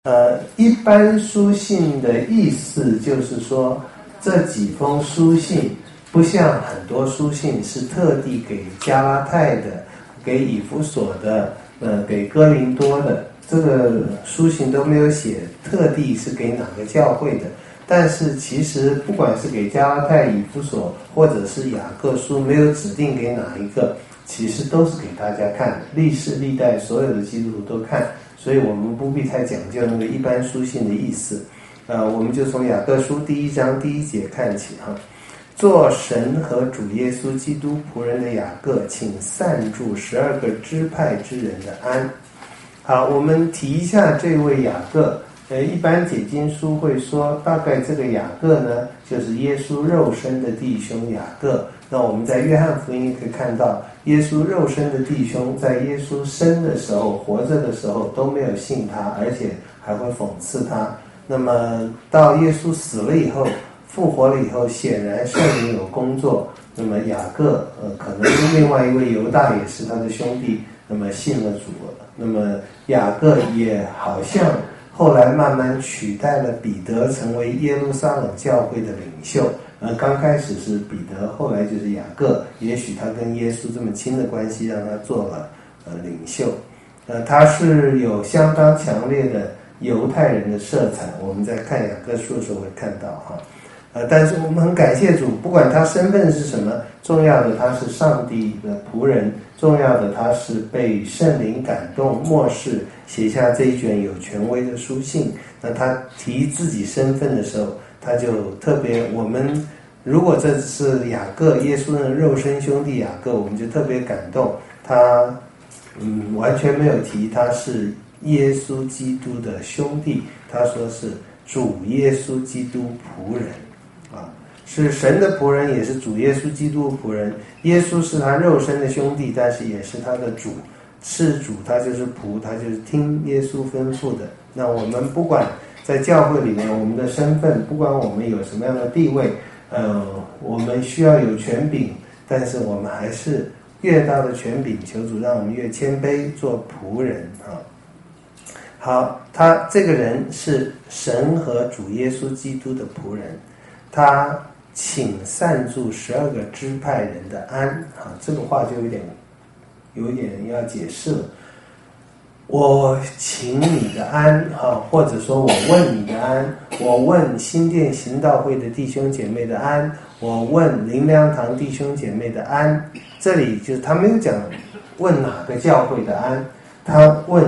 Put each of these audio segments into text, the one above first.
一般书信的意思就是说，这几封书信不像很多书信是特地给加拉太的、给以弗所的、给哥林多的，这个书信都没有写特地是给哪个教会的。但是其实不管是给加拉太、以弗所，或者是雅各书，没有指定给哪一个，其实都是给大家看的，历世历代所有的基督徒都看。所以我们不必太讲究那个一般书信的意思，我们就从雅各书第1章第1节看起哈。做神和主耶稣基督仆人的雅各，请散祝12个支派之人的安。好，我们提一下这位雅各。一般解经书会说，大概这个雅各呢，就是耶稣肉身的弟兄雅各。那我们在约翰福音也可以看到，耶稣肉身的弟兄在耶稣生的时候、活着的时候都没有信他，而且还会讽刺他。那么到耶稣死了以后、复活了以后，显然圣灵有工作。那么雅各可能另外一位犹大也是他的兄弟，那么信了主了。那么雅各也好像后来慢慢取代了彼得，成为耶路撒冷教会的领袖。刚开始是彼得，后来就是雅各。也许他跟耶稣这么亲的关系，让他做了领袖。他是有相当强烈的犹太人的色彩，我们在看雅各书的时候会看到哈。但是我们很感谢主，不管他身份是什么，重要的他是上帝的仆人，重要的他是被圣灵感动，默示写下这一卷有权威的书信。那他提自己身份的时候，他就特别，我们如果这是雅各，耶稣的肉身兄弟雅各，我们就特别感动。他完全没有提他是耶稣基督的兄弟，他说是主耶稣基督仆人是神的仆人，也是主耶稣基督的仆人。耶稣是他肉身的兄弟，但是也是他的主，是主，他就是仆，他就是听耶稣吩咐的。那我们不管在教会里面我们的身份，不管我们有什么样的地位，我们需要有权柄，但是我们还是越大的权柄，求主让我们越谦卑，做仆人啊。好，他这个人是神和主耶稣基督的仆人，他请散祝12个支派人的安啊，这个话就有点要解释了。我请你的安啊，或者说我问你的安，我问新店行道会的弟兄姐妹的安，我问灵粮堂弟兄姐妹的安。这里就是他没有讲问哪个教会的安，他问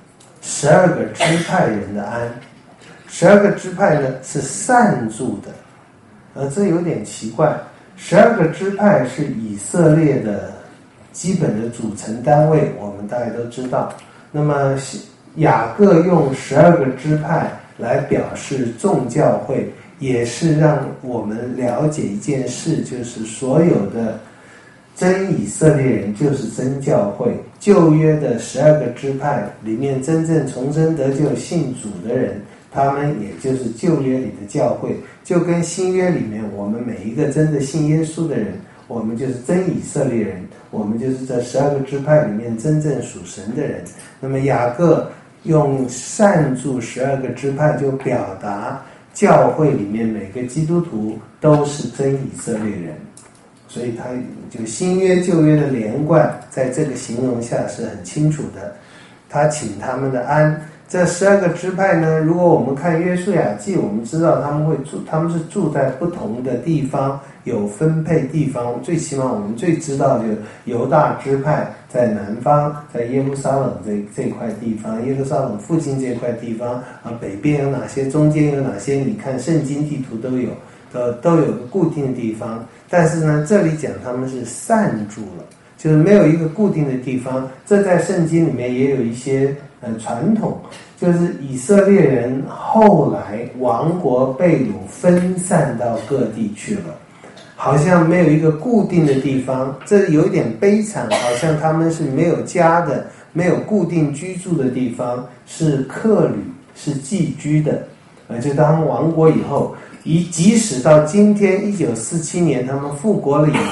12个支派人的安。12个支派呢是散祝的。这有点奇怪，12个支派是以色列的基本的组成单位，我们大家都知道。那么雅各用12个支派来表示众教会，也是让我们了解一件事，就是所有的真以色列人就是真教会。旧约的12个支派里面，真正重生得救信主的人，他们也就是旧约里的教会，就跟新约里面我们每一个真的信耶稣的人，我们就是真以色列人，我们就是这12个支派里面真正属神的人。那么雅各用散祝12个支派，就表达教会里面每个基督徒都是真以色列人，所以他就新约旧约的连贯，在这个形容下是很清楚的。他请他们的安。这12个支派呢，如果我们看约书亚记，我们知道他们是住在不同的地方，有分配地方。最起码我们最知道的犹大支派在南方，在耶路撒冷这块地方，耶路撒冷附近这块地方北边有哪些，中间有哪些，你看圣经地图都有个固定的地方。但是呢，这里讲他们是散住了，就是没有一个固定的地方。这在圣经里面也有一些传统，就是以色列人后来亡国被掳，分散到各地去了，好像没有一个固定的地方。这有一点悲惨，好像他们是没有家的，没有固定居住的地方，是客旅，是寄居的。就当他们亡国以后，即使到今天1947年他们复国了以后，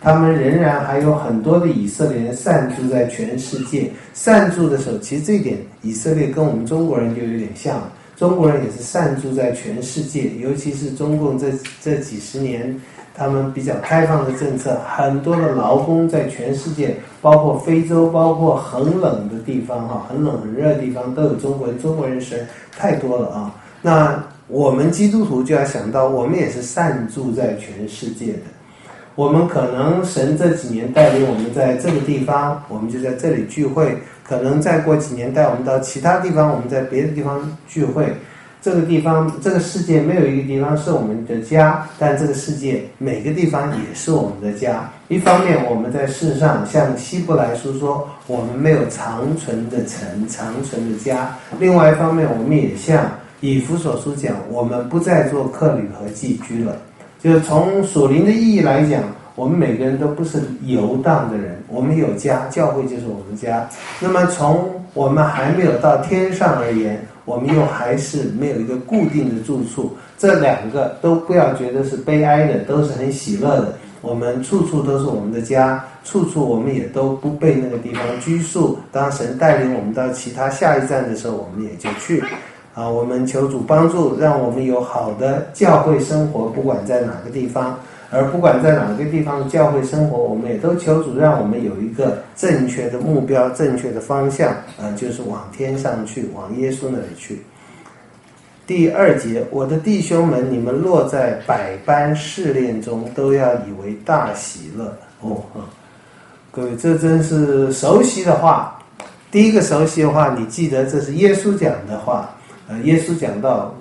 他们仍然还有很多的以色列人散住在全世界。散住的时候，其实这一点以色列跟我们中国人就有点像，中国人也是散住在全世界，尤其是中共这几十年他们比较开放的政策，很多的劳工在全世界，包括非洲，包括很冷的地方哈，很冷很热的地方都有中国人，中国人是太多了啊。那我们基督徒就要想到，我们也是散住在全世界的。我们可能神这几年带领我们在这个地方，我们就在这里聚会，可能再过几年带我们到其他地方，我们在别的地方聚会。这个地方，这个世界没有一个地方是我们的家，但这个世界每个地方也是我们的家。一方面我们在世上像希伯来书说，我们没有长存的城，长存的家。另外一方面，我们也像以弗所书讲，我们不再做客旅和寄居了。就是从属灵的意义来讲，我们每个人都不是游荡的人，我们有家，教会就是我们家。那么从我们还没有到天上而言，我们又还是没有一个固定的住处。这两个都不要觉得是悲哀的，都是很喜乐的。我们处处都是我们的家，处处我们也都不被那个地方拘束。当神带领我们到其他下一站的时候，我们也就去。我们求主帮助，让我们有好的教会生活，不管在哪个地方。而不管在哪个地方的教会生活，我们也都求主让我们有一个正确的目标，正确的方向，就是往天上去，往耶稣那里去。第2节，我的弟兄们，你们落在百般试炼中，都要以为大喜乐。各位，这真是熟悉的话。第一个熟悉的话，你记得这是耶稣讲的话。耶稣讲到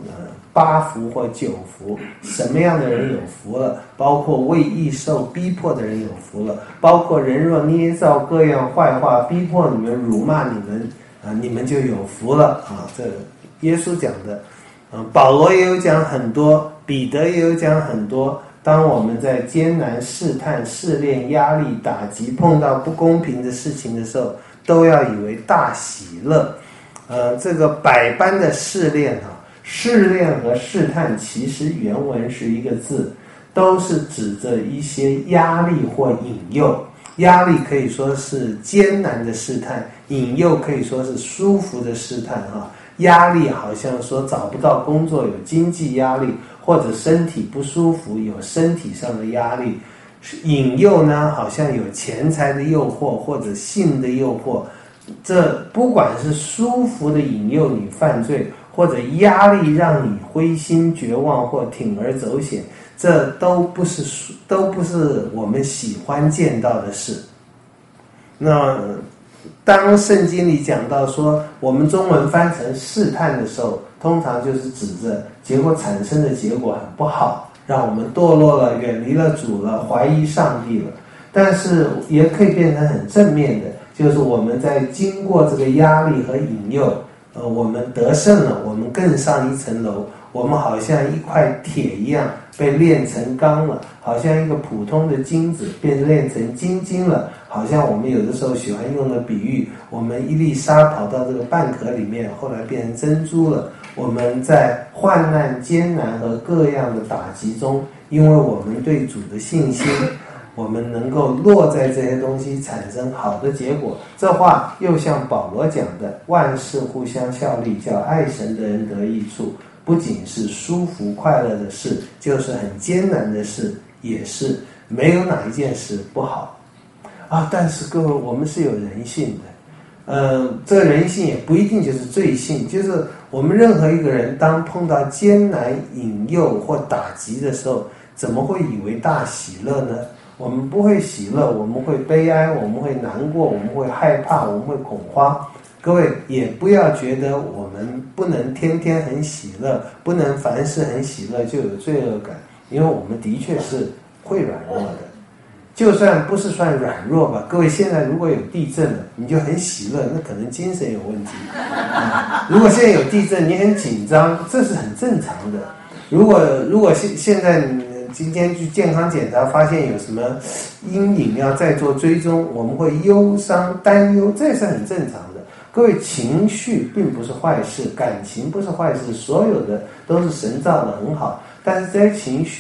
8福或9福，什么样的人有福了？包括为义受逼迫的人有福了，包括人若捏造各样坏话逼迫你们、辱骂你们，你们就有福了啊！这耶稣讲的。保罗也有讲很多，彼得也有讲很多。当我们在艰难、试探、试炼、压力、打击，碰到不公平的事情的时候，都要以为大喜乐。这个百般的试炼试炼和试探其实原文是一个字，都是指着一些压力或引诱。压力可以说是艰难的试探，引诱可以说是舒服的试探压力好像说找不到工作，有经济压力，或者身体不舒服，有身体上的压力。引诱呢，好像有钱财的诱惑或者性的诱惑。这不管是舒服的引诱你犯罪，或者压力让你灰心绝望或铤而走险，这都不是我们喜欢见到的事。那当圣经里讲到说我们中文翻成试探的时候，通常就是指着结果产生的结果很不好，让我们堕落了，远离了主了，怀疑上帝了。但是也可以变成很正面的，就是我们在经过这个压力和引诱，我们得胜了，我们更上一层楼，我们好像一块铁一样被炼成钢了，好像一个普通的金子变炼成金晶了，好像我们有的时候喜欢用的比喻，我们一粒沙跑到这个蚌壳里面，后来变成珍珠了。我们在患难、艰难和各样的打击中，因为我们对主的信心，我们能够落在这些东西产生好的结果。这话又像保罗讲的，万事互相效力，叫爱神的人得益处。不仅是舒服快乐的事，就是很艰难的事，也是没有哪一件事不好但是各位，我们是有人性的，这个人性也不一定就是罪性，就是我们任何一个人当碰到艰难、引诱或打击的时候，怎么会以为大喜乐呢？我们不会喜乐，我们会悲哀，我们会难过，我们会害怕，我们会恐慌。各位也不要觉得我们不能天天很喜乐，不能凡事很喜乐就有罪恶感，因为我们的确是会软弱的。就算不是算软弱吧，各位现在如果有地震了，你就很喜乐，那可能精神有问题。如果现在有地震，你很紧张，这是很正常的。如果现在今天去健康检查，发现有什么阴影要再做追踪，我们会忧伤、担忧，这是很正常的。各位，情绪并不是坏事，感情不是坏事，所有的都是神造的很好，但是这些情绪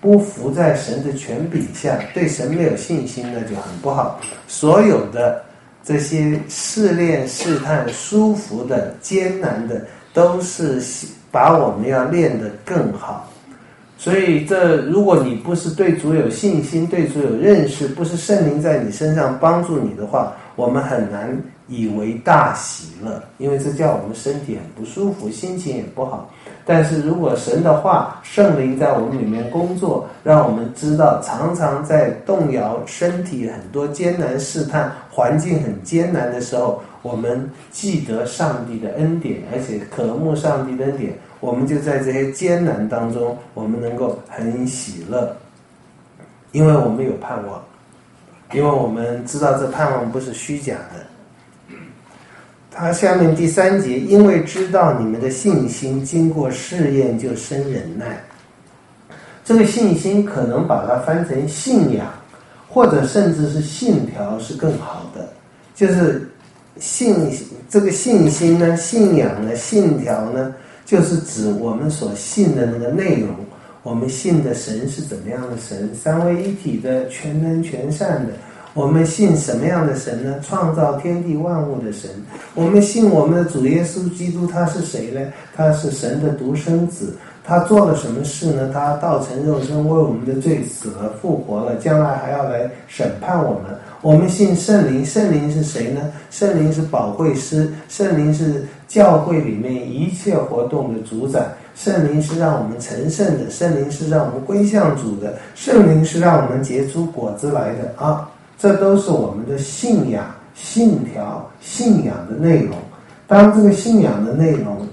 不服在神的权柄下，对神没有信心，那就很不好。所有的这些试炼、试探、舒服的、艰难的，都是把我们要练得更好。所以如果你不是对主有信心，对主有认识，不是圣灵在你身上帮助你的话，我们很难以为大喜乐，因为这叫我们身体很不舒服，心情也不好。但是如果神的话，圣灵在我们里面工作，让我们知道常常在动摇身体很多艰难试探，环境很艰难的时候，我们记得上帝的恩典，而且渴慕上帝的恩典，我们就在这些艰难当中，我们能够很喜乐，因为我们有盼望，因为我们知道这盼望不是虚假的。他下面第3节，因为知道你们的信心经过试验就生忍耐。这个信心可能把它翻成信仰，或者甚至是信条是更好的。就是这个信心呢，信仰呢，信条呢，就是指我们所信的那个内容。我们信的神是怎么样的神？三位一体的，全能全善的。我们信什么样的神呢？创造天地万物的神。我们信我们的主耶稣基督，他是谁呢？他是神的独生子。他做了什么事呢？他道成肉身，为我们的罪死了，复活了，将来还要来审判我们。我们信圣灵，圣灵是谁呢？圣灵是保惠师，圣灵是教会里面一切活动的主宰，圣灵是让我们成圣的，圣灵是让我们归向主的，圣灵是让我们结出果子来的啊！这都是我们的信仰、信条、信仰的内容。当这个信仰的内容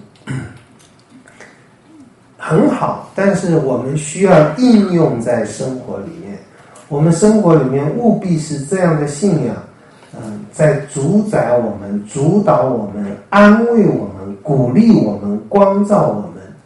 很好，但是我们需要应用在生活里面。我们生活里面务必是这样的信仰，在主宰我们、主导我们、安慰我们、鼓励我们、光照我们。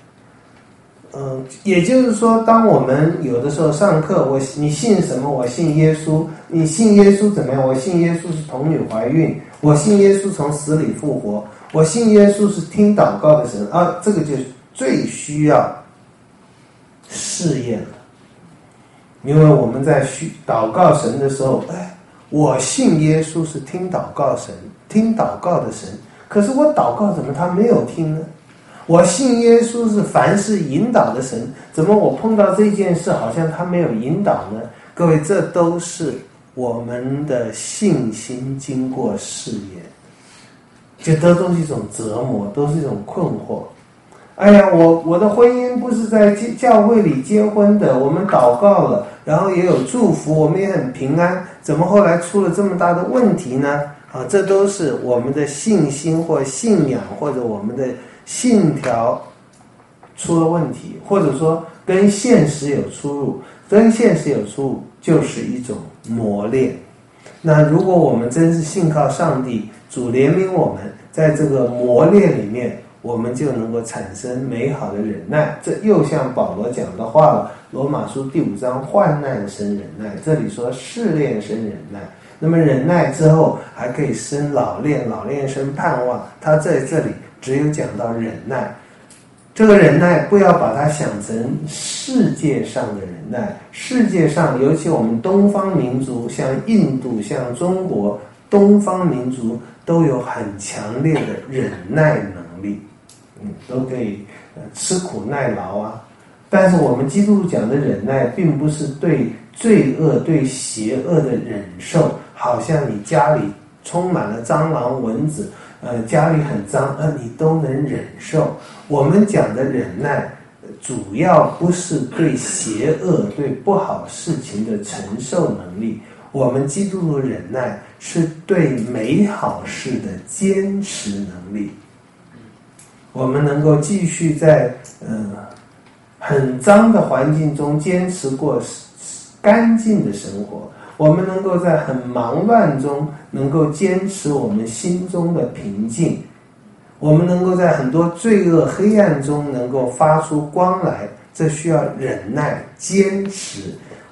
也就是说，当我们有的时候上课，你信什么？我信耶稣。你信耶稣怎么样？我信耶稣是童女怀孕，我信耶稣从死里复活，我信耶稣是听祷告的神啊！这个就是最需要试验了，因为我们在祷告神的时候，我信耶稣是听祷告神，听祷告的神，可是我祷告怎么他没有听呢？我信耶稣是凡事引导的神，怎么我碰到这件事好像他没有引导呢？各位，这都是我们的信心经过试验，这都是一种折磨，都是一种困惑。哎呀，我的婚姻不是在教会里结婚的，我们祷告了，然后也有祝福，我们也很平安，怎么后来出了这么大的问题呢？这都是我们的信心或信仰或者我们的信条出了问题，或者说跟现实有出入。跟现实有出入就是一种磨练。那如果我们真是信靠上帝，主怜悯我们，在这个磨练里面，我们就能够产生美好的忍耐。这又像保罗讲的话了，罗马书第5章，患难生忍耐，这里说试炼生忍耐。那么忍耐之后还可以生老练，老练生盼望。他在这里只有讲到忍耐，这个忍耐不要把它想成世界上的忍耐。世界上尤其我们东方民族，像印度、像中国，东方民族都有很强烈的忍耐能力，都可以吃苦耐劳啊。但是我们基督徒讲的忍耐，并不是对罪恶、对邪恶的忍受，好像你家里充满了蟑螂、蚊子，家里很脏，你都能忍受。我们讲的忍耐，主要不是对邪恶、对不好事情的承受能力。我们基督徒忍耐是对美好事的坚持能力。我们能够继续在很脏的环境中坚持过干净的生活，我们能够在很忙乱中能够坚持我们心中的平静，我们能够在很多罪恶黑暗中能够发出光来，这需要忍耐坚持。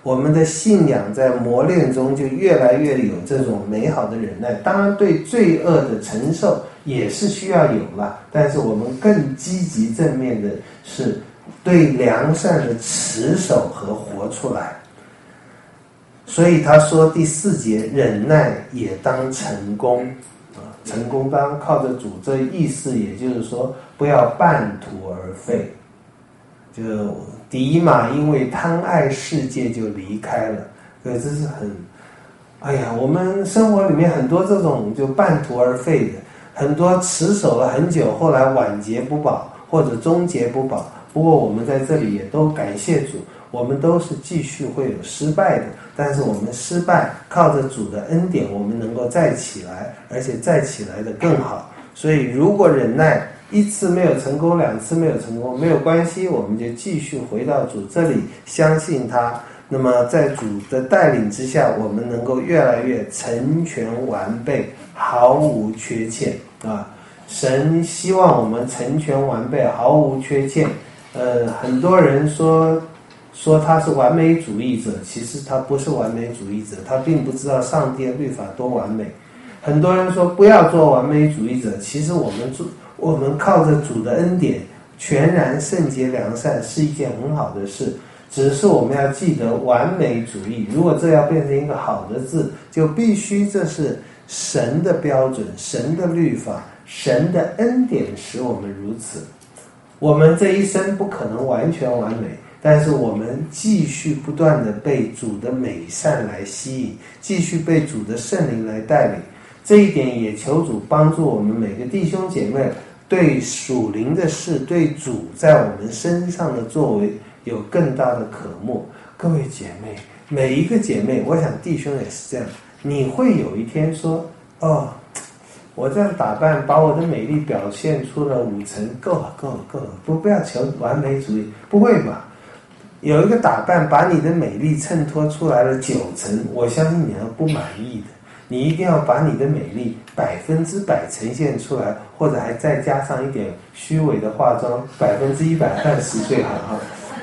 我们的信仰在磨练中就越来越有这种美好的忍耐。当然对罪恶的承受也是需要有了，但是我们更积极正面的是对良善的持守和活出来。所以他说第4节，忍耐也当成功成功当靠着主，这意思也就是说不要半途而废。就迪玛因为贪爱世界就离开了，所以这是很，我们生活里面很多这种就半途而废的，很多持守了很久，后来晚节不保或者终节不保。不过我们在这里也都感谢主，我们都是继续会有失败的，但是我们失败靠着主的恩典，我们能够再起来，而且再起来的更好。所以如果忍耐1次没有成功，2次没有成功，没有关系，我们就继续回到主这里，相信他。那么在主的带领之下，我们能够越来越成全完备，毫无缺欠啊！神希望我们成全完备，毫无缺欠。很多人说他是完美主义者，其实他不是完美主义者，他并不知道上帝的律法多完美。很多人说不要做完美主义者，其实我们靠着主的恩典，全然圣洁良善是一件很好的事。只是我们要记得完美主义，如果这要变成一个好的字，就必须这是神的标准，神的律法，神的恩典使我们如此。我们这一生不可能完全完美，但是我们继续不断的被主的美善来吸引，继续被主的圣灵来带领。这一点也求主帮助我们每个弟兄姐妹对属灵的事，对主在我们身上的作为有更大的渴慕。各位姐妹，每一个姐妹，我想弟兄也是这样，你会有一天说，我这样打扮把我的美丽表现出了5成，够了，不要求完美主义，不会吧？有一个打扮把你的美丽衬托出来了9成，我相信你要不满意的。你一定要把你的美丽100%呈现出来，或者还再加上一点虚伪的化妆，130%最好哈。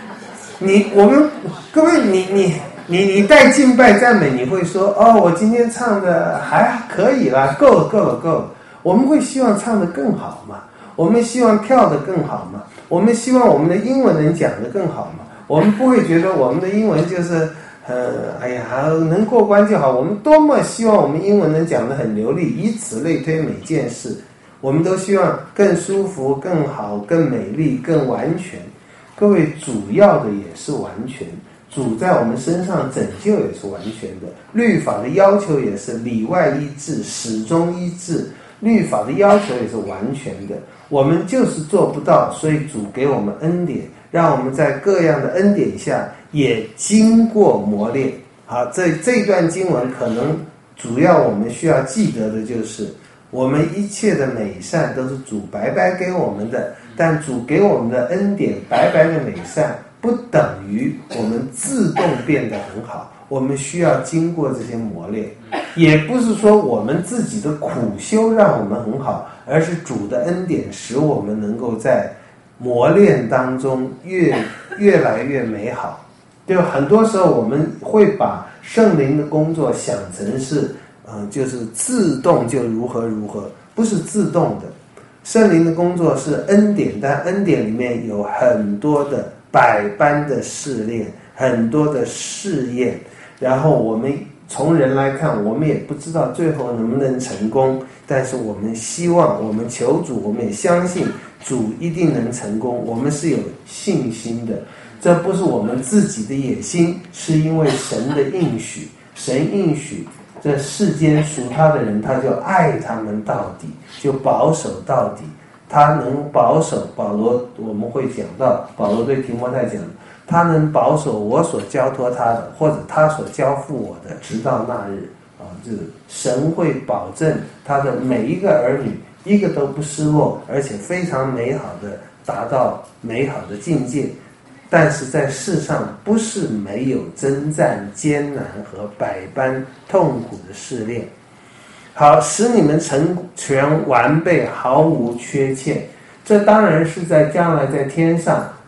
各位，你带敬拜赞美，你会说我今天唱的还可以啦，够了。我们会希望唱得更好嘛？我们希望跳得更好嘛？我们希望我们的英文能讲得更好嘛？我们不会觉得我们的英文就是能过关就好。我们多么希望我们英文能讲得很流利，以此类推每件事，我们都希望更舒服、更好、更美丽、更完全。各位，主要的也是完全，主在我们身上拯救也是完全的，律法的要求也是里外一致，始终一致，律法的要求也是完全的。我们就是做不到，所以主给我们恩典，让我们在各样的恩典下也经过磨练。好，这段经文可能主要我们需要记得的就是，我们一切的美善都是主白白给我们的，但主给我们的恩典白白的美善不等于我们自动变得很好，我们需要经过这些磨练。也不是说我们自己的苦修让我们很好，而是主的恩典使我们能够在磨练当中越来越美好。就很多时候我们会把圣灵的工作想成是就是自动就如何，不是自动的。圣灵的工作是恩典，但恩典里面有很多的百般的试炼，很多的试验，然后我们从人来看，我们也不知道最后能不能成功，但是我们希望，我们求主，我们也相信主一定能成功，我们是有信心的。这不是我们自己的野心，是因为神的应许。神应许这世间属他的人，他就爱他们到底，就保守到底。他能保守，保罗我们会讲到，保罗对提摩太讲，他能保守我所交托他的，或者他所交付我的，直到那日。就是神会保证他的每一个儿女一个都不失落，而且非常美好的达到美好的境界。但是在世上不是没有征战艰难和百般痛苦的试炼。好，使你们成全完备，毫无缺欠。这当然是在将来在天上，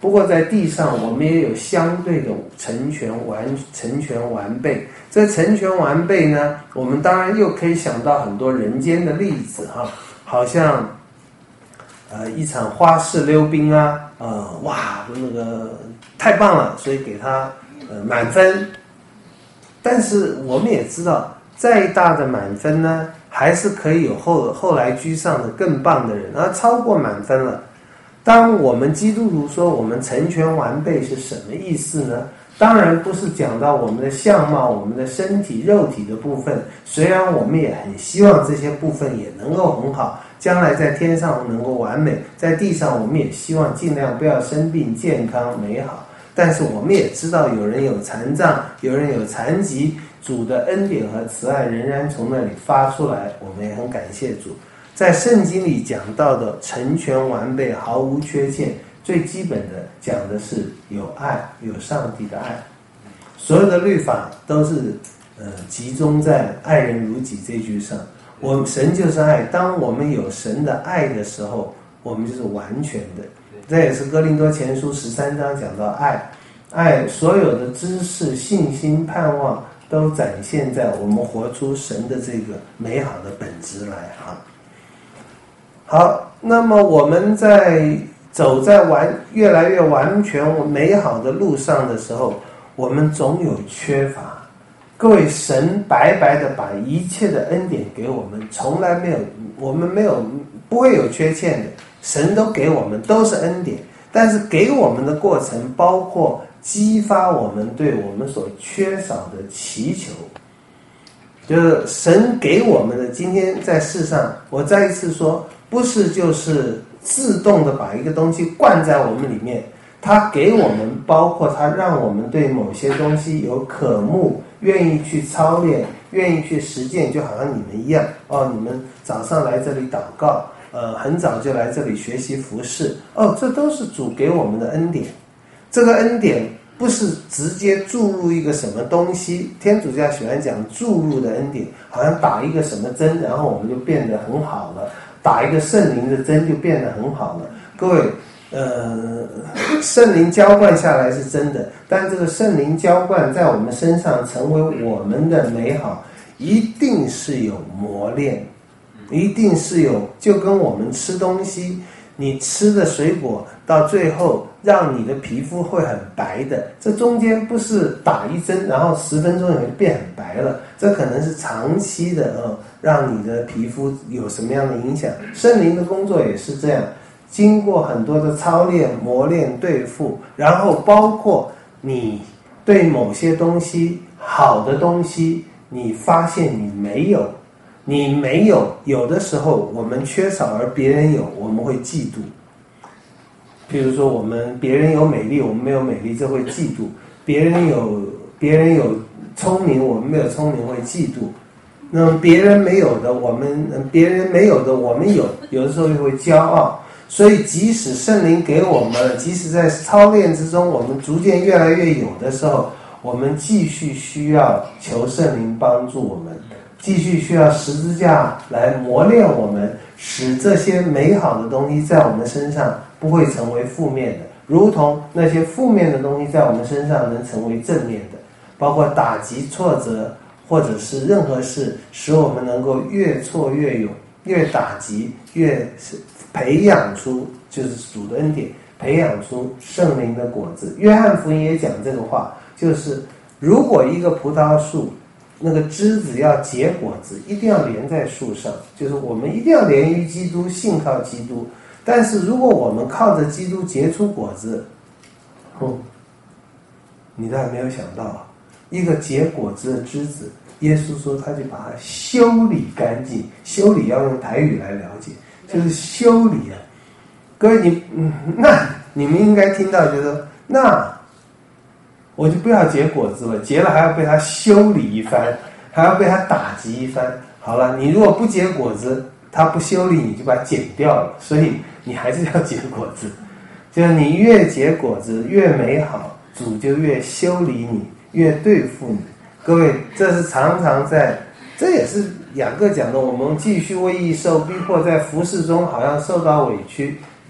不过在地上我们也有相对的成全完备。这成全完备呢，我们当然又可以想到很多人间的例子哈，好像一场花式溜冰啊，哇，那个太棒了，所以给他满分。但是我们也知道，再大的满分呢，还是可以有后来居上的更棒的人，而超过满分了。当我们基督徒说我们成全完备是什么意思呢？当然不是讲到我们的相貌、我们的身体、肉体的部分，虽然我们也很希望这些部分也能够很好，将来在天上能够完美，在地上我们也希望尽量不要生病、健康、美好。但是我们也知道有人有残障，有人有残疾，主的恩典和慈爱仍然从那里发出来，我们也很感谢主。在圣经里讲到的成全完备毫无缺陷，最基本的讲的是有爱，有上帝的爱。所有的律法都是集中在爱人如己这句上。神就是爱，当我们有神的爱的时候，我们就是完全的。这也是哥林多前书13章讲到爱所有的知识、信心、盼望都展现在我们活出神的这个美好的本质来哈。好，那么我们在走在越来越完全美好的路上的时候，我们总有缺乏。各位，神白白的把一切的恩典给我们，从来没有，我们不会有缺陷的。神都给我们，都是恩典，但是给我们的过程包括激发我们对我们所缺少的祈求。就是神给我们的，今天在世上，我再一次说，不是就是自动的把一个东西灌在我们里面，他给我们，包括他让我们对某些东西有渴慕，愿意去操练，愿意去实践，就好像你们一样你们早上来这里祷告，很早就来这里学习服事，这都是主给我们的恩典。这个恩典不是直接注入一个什么东西，天主教喜欢讲注入的恩典，好像打一个什么针，然后我们就变得很好了，打一个圣灵的针就变得很好了。各位，圣灵浇灌下来是真的，但这个圣灵浇灌在我们身上成为我们的美好，一定是有磨练，一定是有，就跟我们吃东西，你吃的水果到最后让你的皮肤会很白的，这中间不是打一针然后10分钟以后就变很白了，这可能是长期的让你的皮肤有什么样的影响。圣灵的工作也是这样，经过很多的操练、磨练、对付，然后包括你对某些东西好的东西，你发现你没有，有的时候我们缺少而别人有，我们会嫉妒。譬如说别人有美丽，我们没有美丽，这会嫉妒；别人有聪明，我们没有聪明，会嫉妒。那么别人没有的我们有，有的时候又会骄傲。所以即使圣灵给我们，即使在操练之中我们逐渐越来越有的时候，我们继续需要求圣灵帮助我们，继续需要十字架来磨练我们，使这些美好的东西在我们身上不会成为负面的，如同那些负面的东西在我们身上能成为正面的，包括打击、挫折，或者是任何事，使我们能够越挫越勇，越打击越培养出，就是主的恩典，培养出圣灵的果子。约翰福音也讲这个话，就是如果一个葡萄树那个枝子要结果子，一定要连在树上，就是我们一定要连于基督，信靠基督。但是如果我们靠着基督结出果子，你都还没有想到，一个结果子的枝子，耶稣说他就把它修理干净。修理要用台语来了解，就是修理啊。各位那你们应该听到觉得，那我就不要结果子了，结了还要被他修理一番，还要被他打击一番。好了，你如果不结果子，他不修理你就把它剪掉了，所以你还是要结果子。就是你越结果子越美好，主就越修理你，越对付你。各位，这是常常这也是雅各讲的，我们继续为义受逼迫，在服事中好像受到委屈，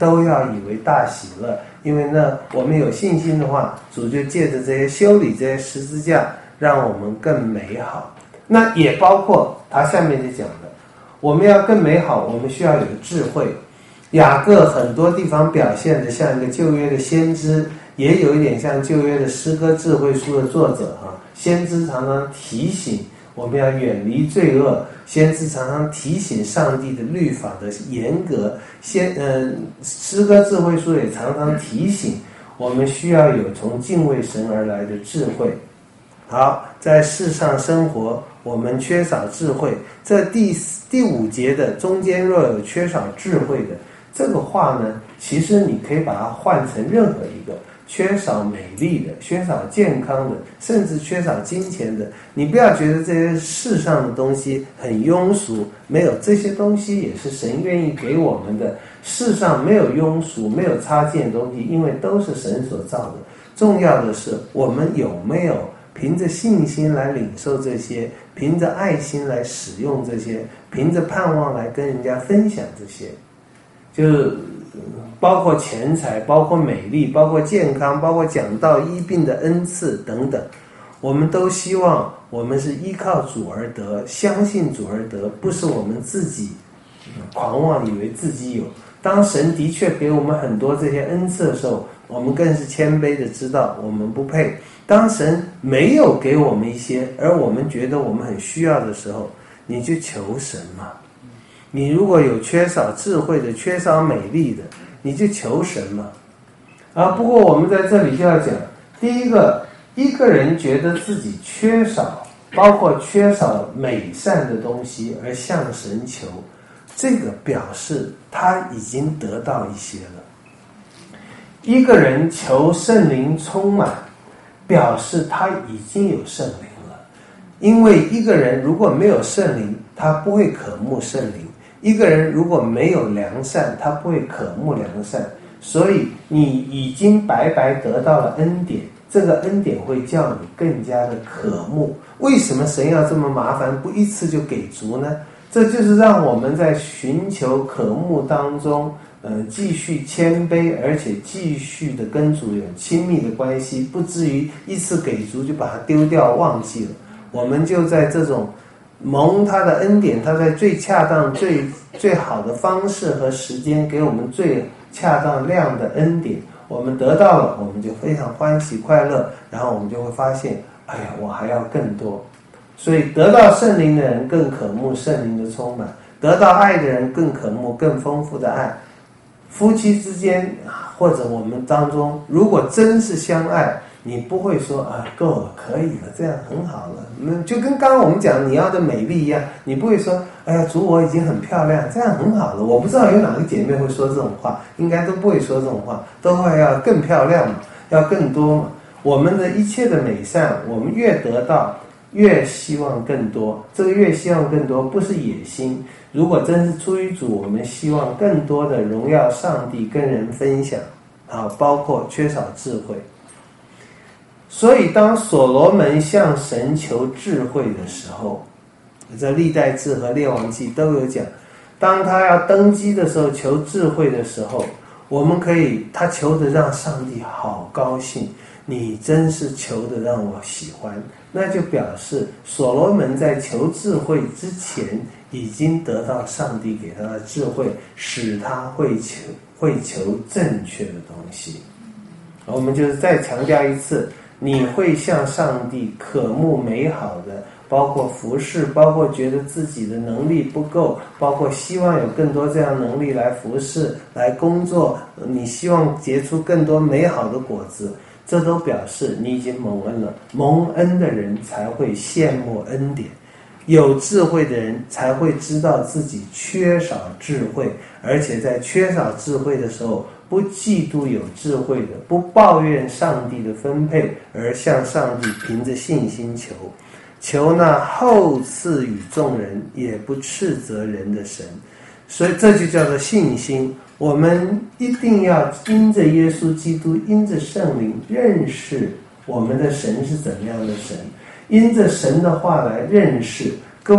都要以为大喜乐，因为呢，我们有信心的话，主就借着这些修理这些十字架，让我们更美好。那也包括他下面就讲的，我们要更美好，我们需要有智慧。雅各很多地方表现的像一个旧约的先知，也有一点像旧约的诗歌智慧书的作者哈。先知常常提醒我们要远离罪恶，先知常常提醒上帝的律法的严格，诗歌智慧书也常常提醒我们需要有从敬畏神而来的智慧。好，在世上生活，我们缺少智慧。这第5节的中间若有缺少智慧的这个话呢，其实你可以把它换成任何一个缺少美丽的、缺少健康的，甚至缺少金钱的。你不要觉得这些世上的东西很庸俗，没有，这些东西也是神愿意给我们的。世上没有庸俗，没有差劲的东西，因为都是神所造的。重要的是我们有没有凭着信心来领受这些，凭着爱心来使用这些，凭着盼望来跟人家分享这些，就是包括钱财，包括美丽，包括健康，包括讲道医病的恩赐等等。我们都希望我们是依靠主而得，相信主而得，不是我们自己狂妄以为自己有。当神的确给我们很多这些恩赐的时候，我们更是谦卑的知道我们不配。当神没有给我们一些，而我们觉得我们很需要的时候，你就求神嘛。你如果有缺少智慧的，缺少美丽的，你就求神嘛。不过我们在这里就要讲，第一个，一个人觉得自己缺少，包括缺少美善的东西而向神求，这个表示他已经得到一些了。一个人求圣灵充满，表示他已经有圣灵了。因为一个人如果没有圣灵，他不会渴慕圣灵；一个人如果没有良善，他不会渴慕良善。所以你已经白白得到了恩典，这个恩典会叫你更加的渴慕。为什么神要这么麻烦，不一次就给足呢？这就是让我们在寻求渴慕当中继续谦卑，而且继续的跟主有亲密的关系，不至于一次给足就把它丢掉忘记了。我们就在这种蒙他的恩典，他在最恰当最好的方式和时间给我们最恰当量的恩典，我们得到了，我们就非常欢喜快乐，然后我们就会发现，哎呀，我还要更多。所以得到圣灵的人更渴慕圣灵的充满，得到爱的人更渴慕更丰富的爱。夫妻之间或者我们当中，如果真是相爱，你不会说够了，可以了，这样很好了。就跟刚刚我们讲你要的美丽一样，你不会说哎呀主我已经很漂亮，这样很好了。我不知道有哪个姐妹会说这种话，应该都不会说这种话，都会要更漂亮嘛，要更多嘛。我们的一切的美善，我们越得到越希望更多。这个越希望更多不是野心，如果真是出于主，我们希望更多的荣耀上帝，跟人分享包括缺少智慧。所以当所罗门向神求智慧的时候，在历代志和列王记都有讲，当他要登基的时候求智慧的时候，我们可以他求的让上帝好高兴，你真是求的让我喜欢。那就表示所罗门在求智慧之前已经得到上帝给他的智慧，使他会求正确的东西。我们就是再强调一次，你会向上帝渴慕美好的，包括服侍，包括觉得自己的能力不够，包括希望有更多这样能力来服侍来工作，你希望结出更多美好的果子，这都表示你已经蒙恩了。蒙恩的人才会羡慕恩典，有智慧的人才会知道自己缺少智慧，而且在缺少智慧的时候不嫉妒有智慧的，不抱怨上帝的分配，而向上帝凭着信心求那厚赐与众人也不斥责人的神。所以这就叫做信心。我们一定要因着耶稣基督，因着圣灵认识我们的神是怎么样的神，因着神的话来认识。各位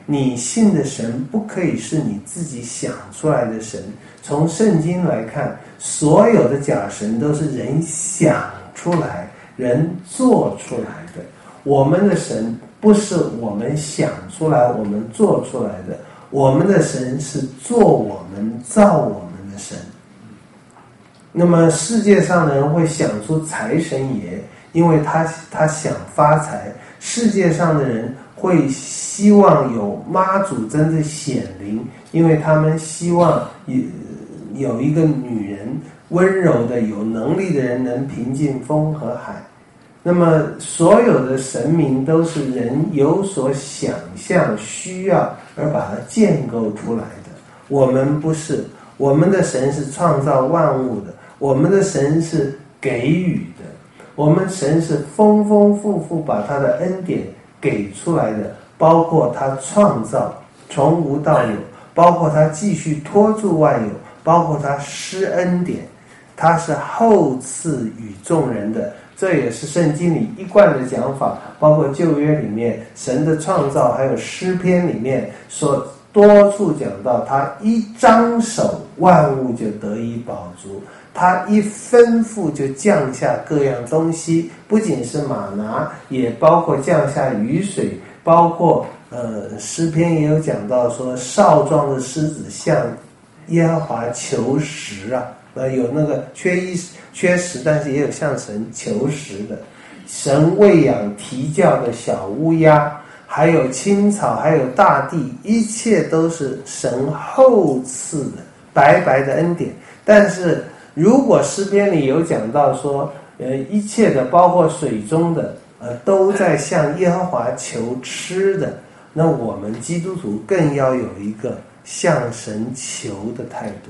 你信的神不可以是你自己想出来的神。从圣经来看，所有的假神都是人想出来、人做出来的。我们的神不是我们想出来、我们做出来的，我们的神是做我们、造我们的神。那么世界上的人会想出财神爷，因为他想发财。世界上的人会希望有妈祖真的显灵，因为他们希望有一个女人，温柔的有能力的人能平静风和海。那么所有的神明都是人有所想象需要而把它建构出来的。我们不是，我们的神是创造万物的，我们的神是给予的，我们神是丰丰富富把他的恩典给出来的，包括他创造从无到有，包括他继续托住万有，包括他施恩典，他是厚赐与众人的。这也是圣经里一贯的讲法，包括旧约里面神的创造，还有诗篇里面所多处讲到，他一张手万物就得以饱足，他一吩咐就降下各样东西，不仅是玛拿，也包括降下雨水，包括诗篇也有讲到说，少壮的狮子向耶和华求食啊，有那个缺食，但是也有向神求食的。神喂养啼叫的小乌鸦，还有青草，还有大地，一切都是神厚赐的白白的恩典。但是如果诗篇里有讲到说，一切的包括水中的都在向耶和华求吃的，那我们基督徒更要有一个向神求的态度。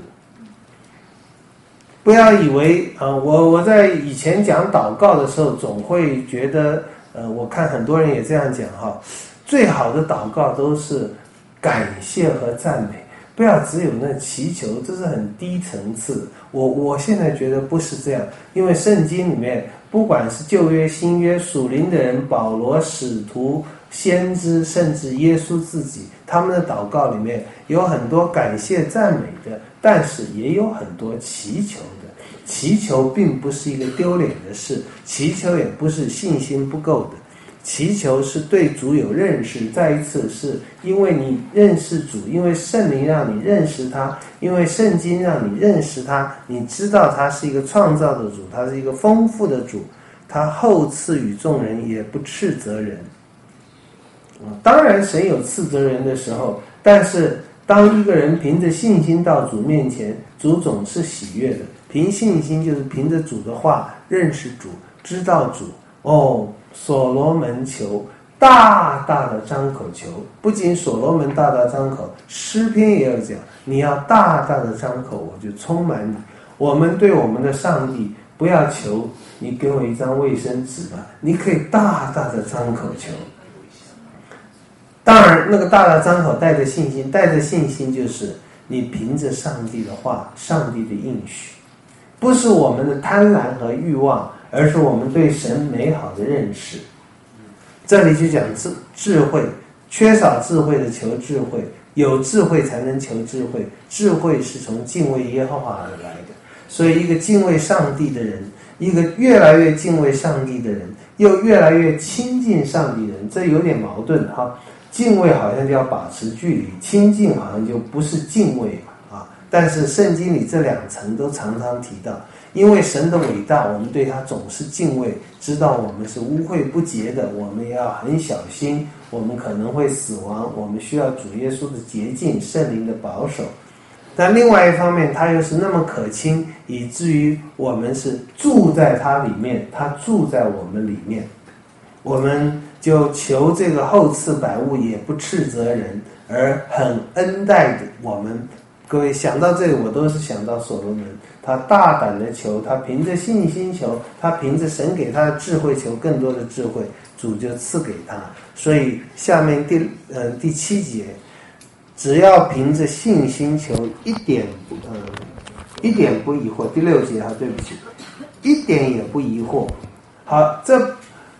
不要以为我在以前讲祷告的时候，总会觉得我看很多人也这样讲哈，最好的祷告都是感谢和赞美，不要只有那祈求，这是很低层次。我现在觉得不是这样，因为圣经里面不管是旧约新约，属灵的人，保罗、使徒、先知，甚至耶稣自己，他们的祷告里面有很多感谢赞美的，但是也有很多祈求的。祈求并不是一个丢脸的事，祈求也不是信心不够的，祈求是对主有认识，再一次是因为你认识主，因为圣灵让你认识他，因为圣经让你认识他，你知道他是一个创造的主，他是一个丰富的主，他厚赐与众人，也不斥责人。当然神有斥责人的时候，但是当一个人凭着信心到主面前，主总是喜悦的。凭信心就是凭着主的话认识主，知道主。所罗门求大大的张口求，不仅所罗门大大张口，诗篇也有讲，你要大大的张口，我就充满你。我们对我们的上帝不要求你给我一张卫生纸吧，你可以大大的张口求。当然那个大大张口带着信心，带着信心就是你凭着上帝的话，上帝的应许，不是我们的贪婪和欲望，而是我们对神美好的认识。这里就讲智慧，缺少智慧的求智慧，有智慧才能求智慧，智慧是从敬畏耶和华而来的。所以一个敬畏上帝的人，一个越来越敬畏上帝的人，又越来越亲近上帝的人，这有点矛盾哈。敬畏好像就要保持距离，亲近好像就不是敬畏啊。但是圣经里这两层都常常提到，因为神的伟大，我们对他总是敬畏，知道我们是污秽不洁的，我们要很小心，我们可能会死亡，我们需要主耶稣的洁净，圣灵的保守。但另外一方面，他又是那么可亲，以至于我们是住在他里面，他住在我们里面，我们就求这个厚赐百物，也不斥责人，而很恩待的我们。各位想到这里，我都是想到所罗门，他大胆的求，他凭着信心求，他凭着神给他的智慧求更多的智慧，主就赐给他。所以下面第7节，只要凭着信心求，一点不疑惑。第6节对不起，一点也不疑惑。好，这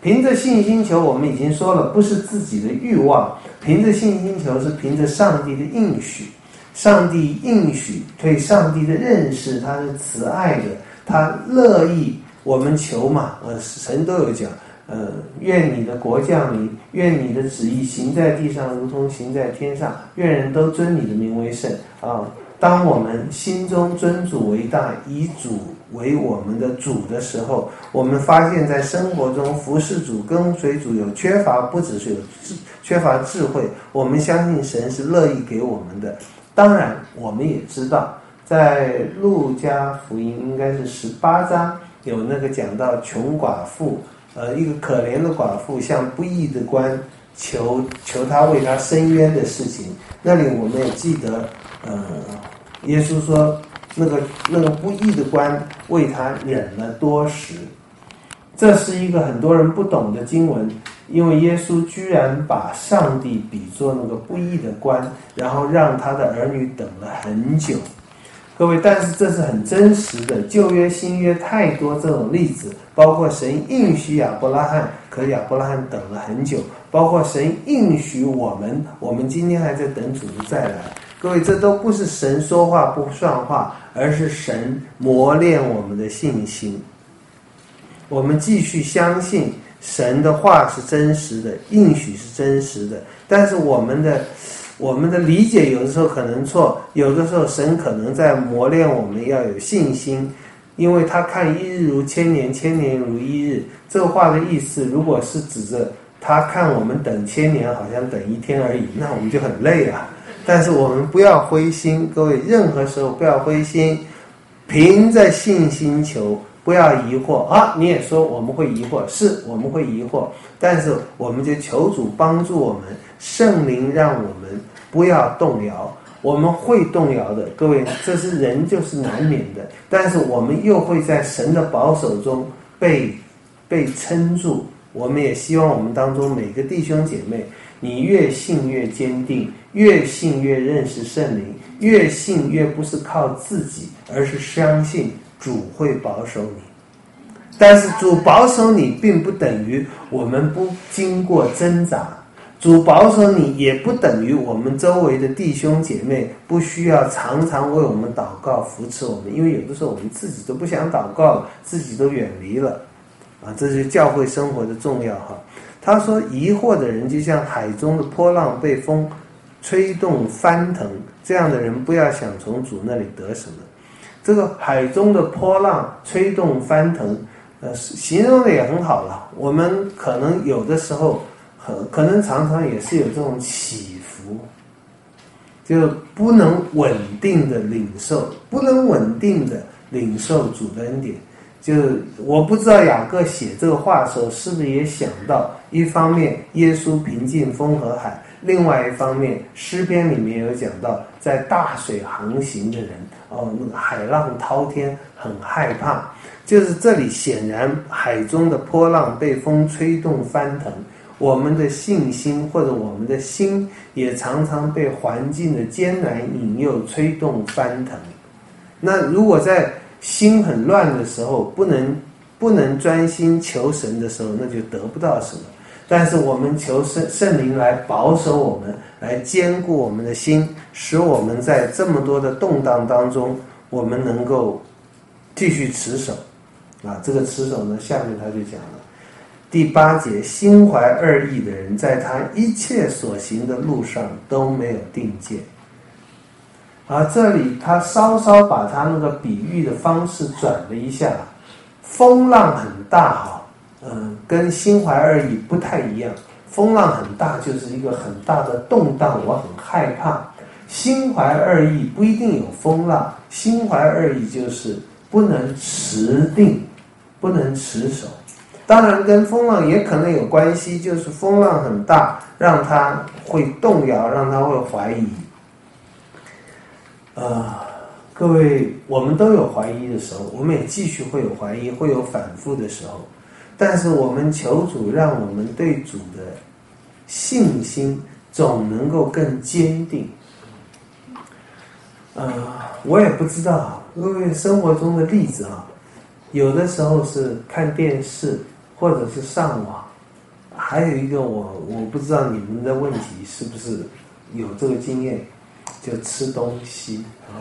凭着信心求，我们已经说了，不是自己的欲望，凭着信心求是凭着上帝的应许。上帝应许对上帝的认识，他是慈爱的，他乐意我们求嘛，神都有讲，愿你的国降临，愿你的旨意行在地上，如同行在天上，愿人都尊你的名为圣啊。当我们心中尊主为大，以主为我们的主的时候，我们发现在生活中服侍主跟随主有缺乏，不只是有缺乏智慧，我们相信神是乐意给我们的。当然我们也知道在路加福音应该是18章有那个讲到穷寡妇，一个可怜的寡妇向不义的官求他为他伸冤的事情。那里我们也记得耶稣说那个不义的官为他忍了多时。这是一个很多人不懂的经文，因为耶稣居然把上帝比作那个不义的官，然后让他的儿女等了很久。各位，但是这是很真实的，旧约新约太多这种例子，包括神应许亚伯拉罕，可亚伯拉罕等了很久，包括神应许我们今天还在等主的再来。各位，这都不是神说话不算话，而是神磨练我们的信心。我们继续相信神的话是真实的，应许是真实的，但是我们的理解有的时候可能错，有的时候神可能在磨练我们要有信心，因为他看一日如千年，千年如一日。这个话的意思，如果是指着他看我们等千年好像等一天而已，那我们就很累啊。但是我们不要灰心，各位，任何时候不要灰心，凭着信心求，不要疑惑啊！你也说我们会疑惑，是我们会疑惑，但是我们就求主帮助我们，圣灵让我们不要动摇。我们会动摇的，各位，这是人就是难免的，但是我们又会在神的保守中被撑住。我们也希望我们当中每个弟兄姐妹，你越信越坚定，越信越认识圣灵，越信越不是靠自己，而是相信主会保守你。但是主保守你并不等于我们不经过挣扎，主保守你也不等于我们周围的弟兄姐妹不需要常常为我们祷告扶持我们，因为有的时候我们自己都不想祷告了，自己都远离了啊，这是教会生活的重要哈。他说疑惑的人就像海中的波浪被风吹动翻腾，这样的人不要想从主那里得什么。这个海中的波浪吹动翻腾形容的也很好了。我们可能有的时候可能常常也是有这种起伏，就不能稳定的领受，不能稳定的领受主的恩典。就我不知道雅各写这个话的时候是不是也想到，一方面耶稣平静风和海，另外一方面诗篇里面有讲到在大水航行的人那个海浪滔天很害怕，就是这里显然海中的波浪被风吹动翻腾，我们的信心或者我们的心也常常被环境的艰难引诱吹动翻腾。那如果在心很乱的时候，不能专心求神的时候，那就得不到什么。但是我们求圣灵来保守我们，来坚固我们的心，使我们在这么多的动荡当中，我们能够继续持守啊。这个持守呢，下面他就讲了第8节，心怀二意的人，在他一切所行的路上都没有定见。这里他稍稍把他那个比喻的方式转了一下，风浪很大跟心怀二意不太一样。风浪很大就是一个很大的动荡，我很害怕。心怀二意不一定有风浪，心怀二意就是不能持定，不能持守。当然跟风浪也可能有关系，就是风浪很大，让他会动摇，让他会怀疑。各位，我们都有怀疑的时候，我们也继续会有怀疑，会有反复的时候。但是我们求主让我们对主的信心总能够更坚定。我也不知道各位生活中的例子有的时候是看电视或者是上网， 还有一个我不知道你们的问题是不是有这个经验，就吃东西啊，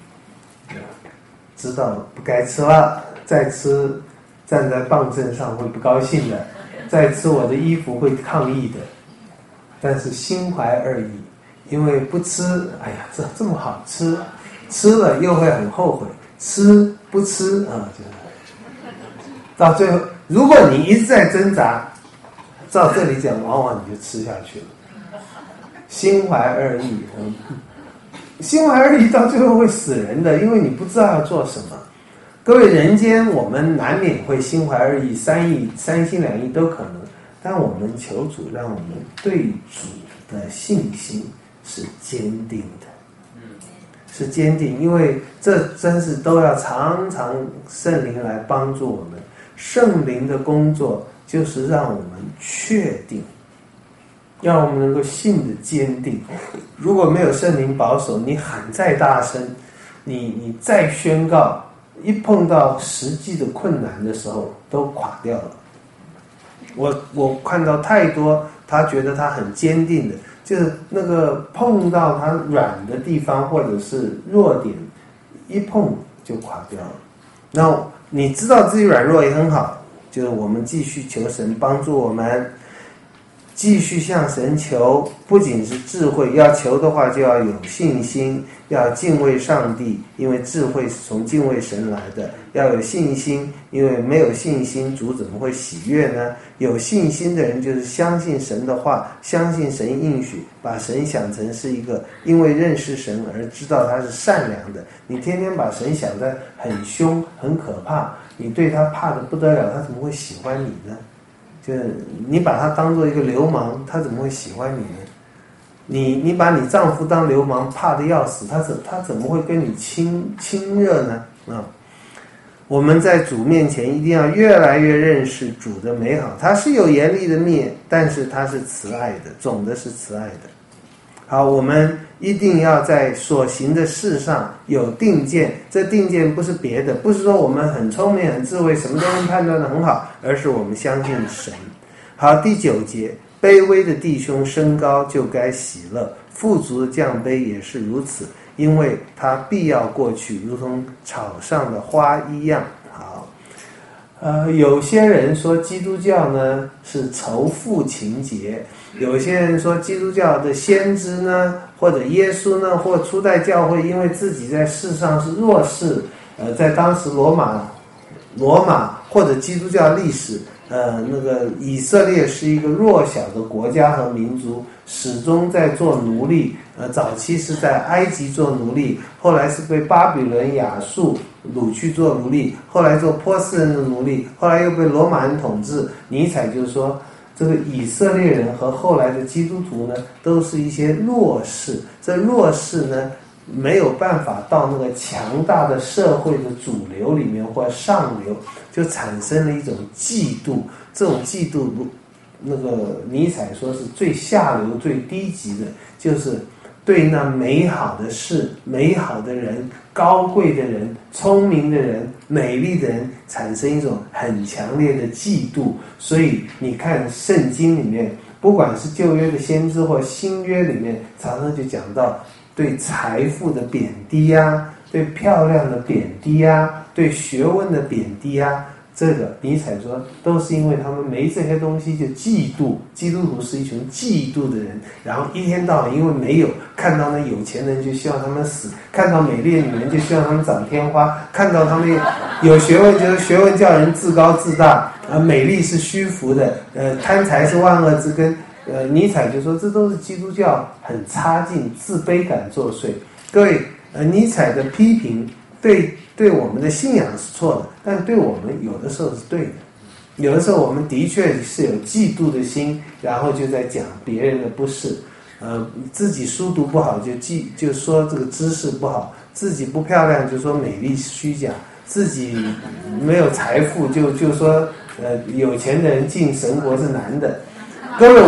知道不该吃了，再吃站在磅秤上会不高兴的，再吃我的衣服会抗议的，但是心怀二意，因为不吃，哎呀，这么好吃，吃了又会很后悔，吃不吃啊，就是到最后，如果你一直在挣扎，照这里讲，往往你就吃下去了。心怀二意，心怀二意到最后会死人的，因为你不知道要做什么。各位，人间我们难免会心怀二意、三心两意都可能，但我们求主让我们对主的信心是坚定的，是坚定，因为这真是都要常常圣灵来帮助我们。圣灵的工作就是让我们确定，让我们能够信的坚定。如果没有圣灵保守，你喊再大声，你再宣告，一碰到实际的困难的时候都垮掉了。我看到太多他觉得他很坚定的，就是那个碰到他软的地方或者是弱点，一碰就垮掉了。然后你知道自己软弱也很好，就是我们继续求神帮助我们，继续向神求，不仅是智慧，要求的话就要有信心，要敬畏上帝，因为智慧是从敬畏神来的，要有信心，因为没有信心主怎么会喜悦呢？有信心的人就是相信神的话，相信神应许，把神想成是一个因为认识神而知道他是善良的。你天天把神想得很凶很可怕，你对他怕得不得了，他怎么会喜欢你呢？就是你把他当做一个流氓，他怎么会喜欢你呢？你把你丈夫当流氓，怕得要死，他怎么会跟你亲热呢？我们在主面前一定要越来越认识主的美好，他是有严厉的面，但是他是慈爱的，总的是慈爱的。好，我们一定要在所行的事上有定见，这定见不是别的，不是说我们很聪明很智慧，什么都能判断得很好，而是我们相信神。好，第9节，卑微的弟兄升高就该喜乐，富足的降卑也是如此，因为他必要过去，如同草上的花一样。好，有些人说基督教呢是仇富情节，有些人说基督教的先知呢，或者耶稣呢，或初代教会，因为自己在世上是弱势，在当时罗马或者基督教历史，那个以色列是一个弱小的国家和民族，始终在做奴隶，早期是在埃及做奴隶，后来是被巴比伦亚述掳去做奴隶，后来做波斯人的奴隶，后来又被罗马人统治。尼采就是说，这个以色列人和后来的基督徒呢，都是一些弱势，这弱势呢没有办法到那个强大的社会的主流里面或上流，就产生了一种嫉妒。这种嫉妒，那个尼采说是最下流最低级的，就是对那美好的事、美好的人、高贵的人、聪明的人、美丽的人产生一种很强烈的嫉妒。所以你看圣经里面，不管是旧约的先知或新约里面，常常就讲到对财富的贬低啊，对漂亮的贬低啊，对学问的贬低啊，这个尼采说都是因为他们没这些东西就嫉妒。基督徒是一群嫉妒的人，然后一天到晚因为没有，看到那有钱人就希望他们死，看到美丽的女人就希望他们长天花，看到他们有学问就是学问叫人自高自大，美丽是虚浮的，贪财是万恶之根。尼采就说这都是基督教很差劲，自卑感作祟。各位，尼采的批评对我们的信仰是错的，但对我们有的时候是对的。有的时候我们的确是有嫉妒的心，然后就在讲别人的不是，自己书读不好就说这个知识不好，自己不漂亮就说美丽虚假，自己没有财富就说有钱的人进神国是难的。各位，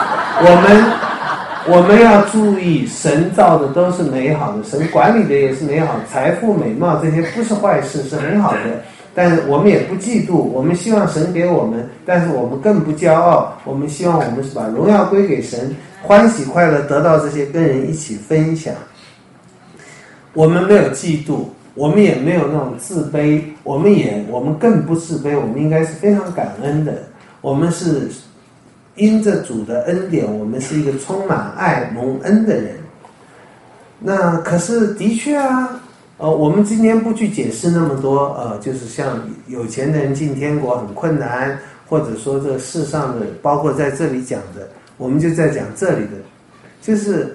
我们要注意，神造的都是美好的，神管理的也是美好，财富美貌这些不是坏事，是很好的。 但是我们也不嫉妒，我们希望神给我们，但是我们更不骄傲，我们希望我们是把荣耀归给神，欢喜快乐得到这些，跟人一起分享。我们没有嫉妒，我们也没有那种自卑，我们更不自卑，我们应该是非常感恩的。我们是因着主的恩典，我们是一个充满爱蒙恩的人。那可是的确啊，我们今天不去解释那么多，就是像有钱的人进天国很困难，或者说这个世上的，包括在这里讲的，我们就在讲这里的，就是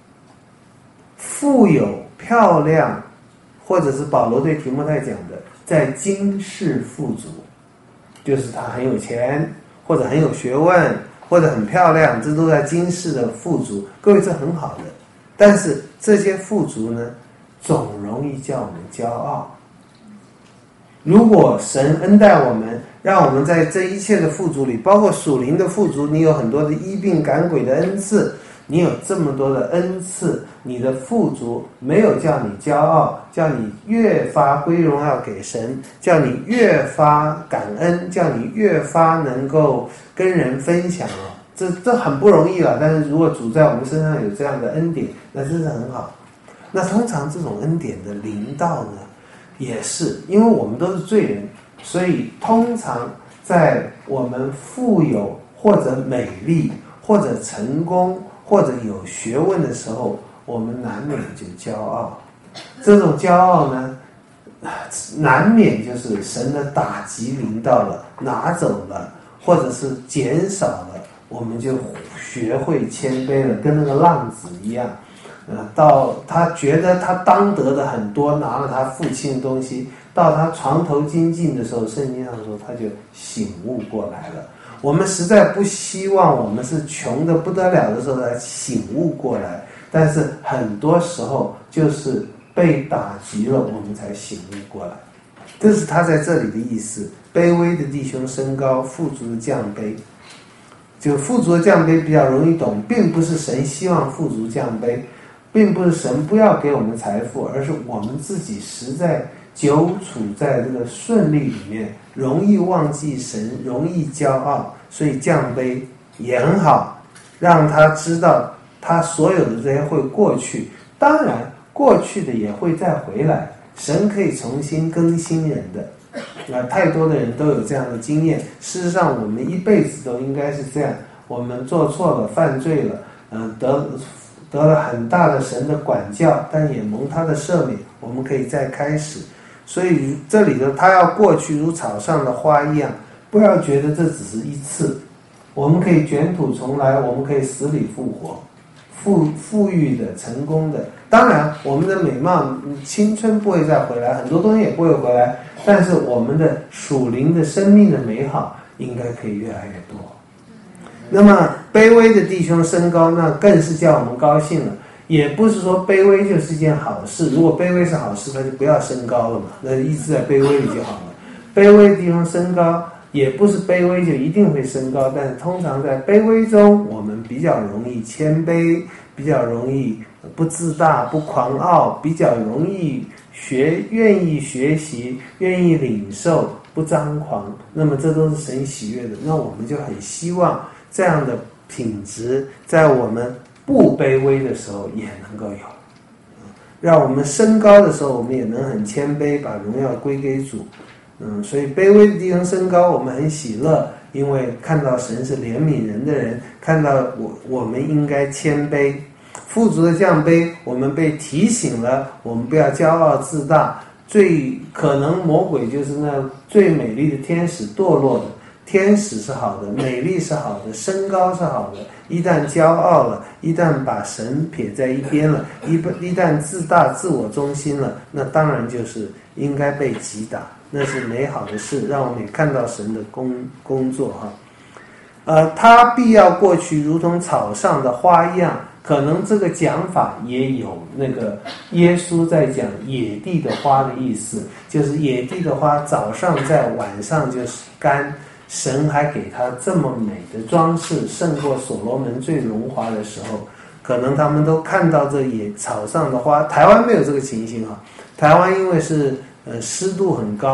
富有漂亮，或者是保罗对提摩太讲的，在今世富足，就是他很有钱，或者很有学问，或者很漂亮，这都在今世的富足。各位，这很好的，但是这些富足呢，总容易叫我们骄傲。如果神恩待我们，让我们在这一切的富足里，包括属灵的富足，你有很多的医病赶鬼的恩赐，你有这么多的恩赐，你的富足没有叫你骄傲，叫你越发归荣耀给神，叫你越发感恩，叫你越发能够跟人分享这很不容易了。但是如果主在我们身上有这样的恩典，那真是很好。那通常这种恩典的临到呢，也是因为我们都是罪人，所以通常在我们富有或者美丽或者成功或者有学问的时候，我们难免就骄傲。这种骄傲呢，难免就是神的打击临到了，拿走了，或者是减少了，我们就学会谦卑了，跟那个浪子一样。到他觉得他当得的很多，拿了他父亲的东西，到他床头金尽的时候，圣经上说他就醒悟过来了。我们实在不希望我们是穷的不得了的时候才醒悟过来，但是很多时候就是被打击了，我们才醒悟过来。这是他在这里的意思，卑微的弟兄升高，富足的降卑。就富足的降卑比较容易懂，并不是神希望富足降卑，并不是神不要给我们财富，而是我们自己实在久处在这个顺利里面，容易忘记神，容易骄傲，所以降卑也很好，让他知道他所有的这些会过去，当然过去的也会再回来，神可以重新更新人的。太多的人都有这样的经验，事实上我们一辈子都应该是这样，我们做错了，犯罪了，得了很大的神的管教，但也蒙他的赦免，我们可以再开始。所以这里头他要过去如草上的花一样，不要觉得这只是一次，我们可以卷土重来，我们可以死里复活，富裕的，成功的。当然我们的美貌青春不会再回来，很多东西也不会回来，但是我们的属灵的生命的美好应该可以越来越多。那么卑微的弟兄升高，那更是叫我们高兴了。也不是说卑微就是一件好事，如果卑微是好事，那就不要升高了嘛，那一直在卑微里就好了。卑微的弟兄升高，也不是卑微就一定会升高，但是通常在卑微中，我们比较容易谦卑，比较容易不自大不狂傲，比较容易愿意学习，愿意领受，不张狂。那么这都是神喜悦的，那我们就很希望这样的品质在我们不卑微的时候也能够有，让我们升高的时候我们也能很谦卑，把荣耀归给主。所以卑微的弟兄升高，我们很喜乐，因为看到神是怜悯人的人，看到我们应该谦卑。富足的降卑，我们被提醒了，我们不要骄傲自大。最可能魔鬼就是那最美丽的天使堕落的，天使是好的，美丽是好的，升高是好的，一旦骄傲了，一旦把神撇在一边了，一旦自大自我中心了，那当然就是应该被击打，那是美好的事，让我们也看到神的工作哈。他必要过去如同草上的花一样，可能这个讲法也有那个耶稣在讲野地的花的意思，就是野地的花早上在，晚上就是干，神还给他这么美的装饰，胜过所罗门最荣华的时候，可能他们都看到这野草上的花。台湾没有这个情形啊，台湾因为是湿度很高，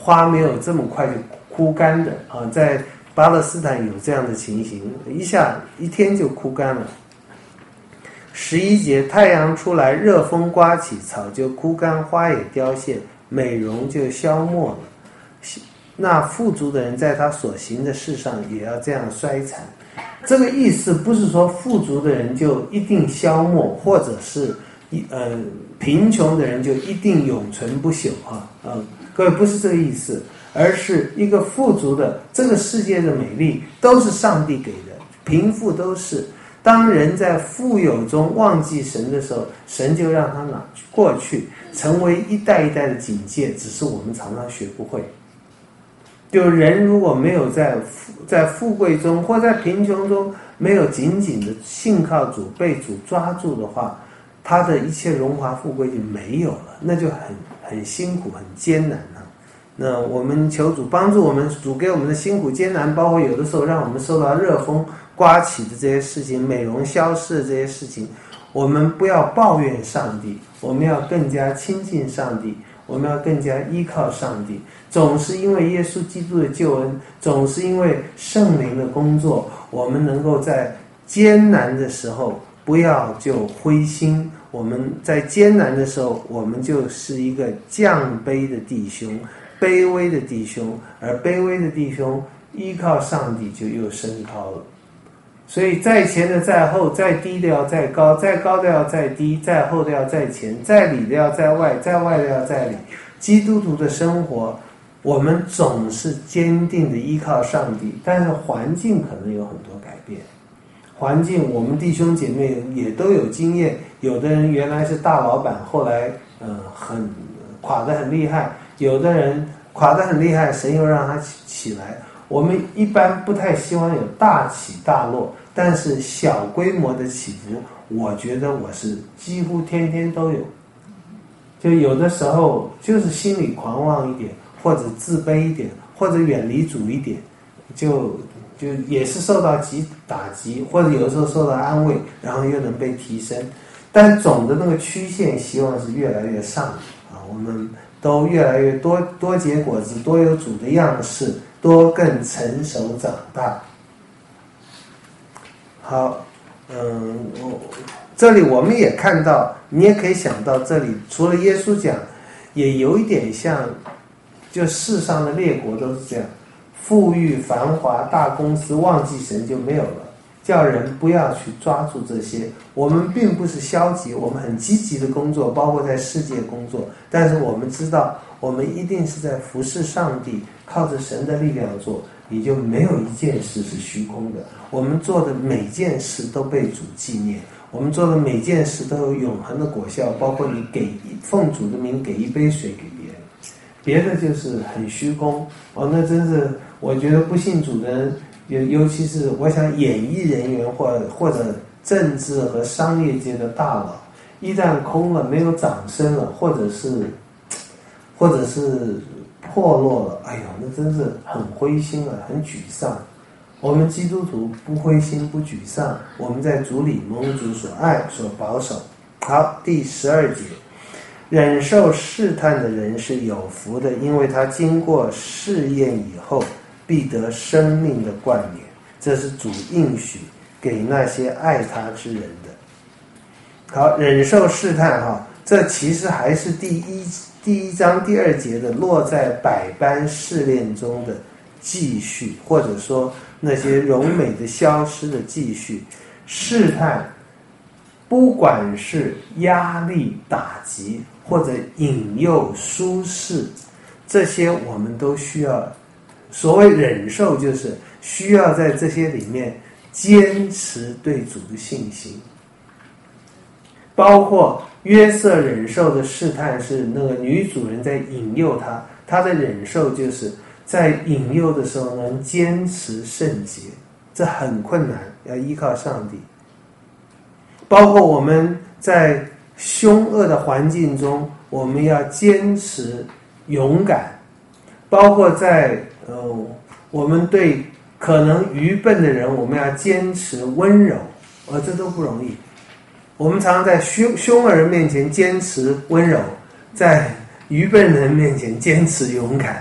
花没有这么快就枯干的啊，在巴勒斯坦有这样的情形，一天就枯干了。11节，太阳出来，热风刮起，草就枯干，花也凋谢，美容就消没了。那富足的人在他所行的事上也要这样衰残。这个意思不是说富足的人就一定消没，或者是贫穷的人就一定永存不朽各位不是这个意思，而是一个富足的，这个世界的美丽都是上帝给的，贫富都是。当人在富有中忘记神的时候，神就让他拿过去，成为一代一代的警戒，只是我们常常学不会。就人如果没有在富贵中或在贫穷中没有紧紧的信靠主，被主抓住的话，他的一切荣华富贵就没有了，那就很辛苦很艰难了。那我们求主帮助我们，主给我们的辛苦艰难，包括有的时候让我们受到热风刮起的这些事情，美容消失的这些事情，我们不要抱怨上帝，我们要更加亲近上帝，我们要更加依靠上帝。总是因为耶稣基督的救恩，总是因为圣灵的工作，我们能够在艰难的时候不要就灰心，我们在艰难的时候，我们就是一个降卑的弟兄，卑微的弟兄，而卑微的弟兄依靠上帝就又升高了。所以在前的在后，在低的要在高，在高的要在低，在后的要在前，在里的要在外，在外的要在里。基督徒的生活，我们总是坚定的依靠上帝，但是环境可能有很多改变。环境我们弟兄姐妹也都有经验，有的人原来是大老板，后来很垮得很厉害，有的人垮得很厉害，神又让他起来。我们一般不太希望有大起大落，但是小规模的起伏，我觉得我是几乎天天都有。就有的时候就是心里狂妄一点，或者自卑一点，或者远离主一点，就也是受到打击，或者有时候受到安慰，然后又能被提升。但总的那个曲线希望是越来越上我们都越来越多结果子，多有主的样式，多更成熟长大。好，这里我们也看到，你也可以想到，这里除了耶稣讲，也有一点像，就世上的列国都是这样，富裕繁华大公司忘记神就没有了，叫人不要去抓住这些。我们并不是消极，我们很积极的工作，包括在世界工作，但是我们知道我们一定是在服侍上帝，靠着神的力量做，你就没有一件事是虚空的。我们做的每件事都被主纪念，我们做的每件事都有永恒的果效，包括你奉主的名给一杯水给别人，别的就是很虚空那真是我觉得不信主的人，尤其是我想演艺人员或者政治和商业界的大佬，一旦空了，没有掌声了，或者是破落了，哎呦，那真是很灰心了，很沮丧。我们基督徒不灰心不沮丧，我们在主里蒙主所爱所保守。好，第12节，忍受试探的人是有福的，因为他经过试验以后，必得生命的冠冕。这是主应许给那些爱他之人的。好，忍受试探这其实还是第一章第2节的落在百般试炼中的继续，或者说那些荣美的消失的继续。试探不管是压力打击或者引诱舒适，这些我们都需要。所谓忍受，就是需要在这些里面坚持对主的信心。包括约瑟忍受的试探是那个女主人在引诱他的忍受就是在引诱的时候能坚持圣洁，这很困难，要依靠上帝。包括我们在凶恶的环境中，我们要坚持勇敢。包括在我们对可能愚笨的人，我们要坚持温柔，这都不容易。我们常常在凶恶人面前坚持温柔，在愚笨人面前坚持勇敢。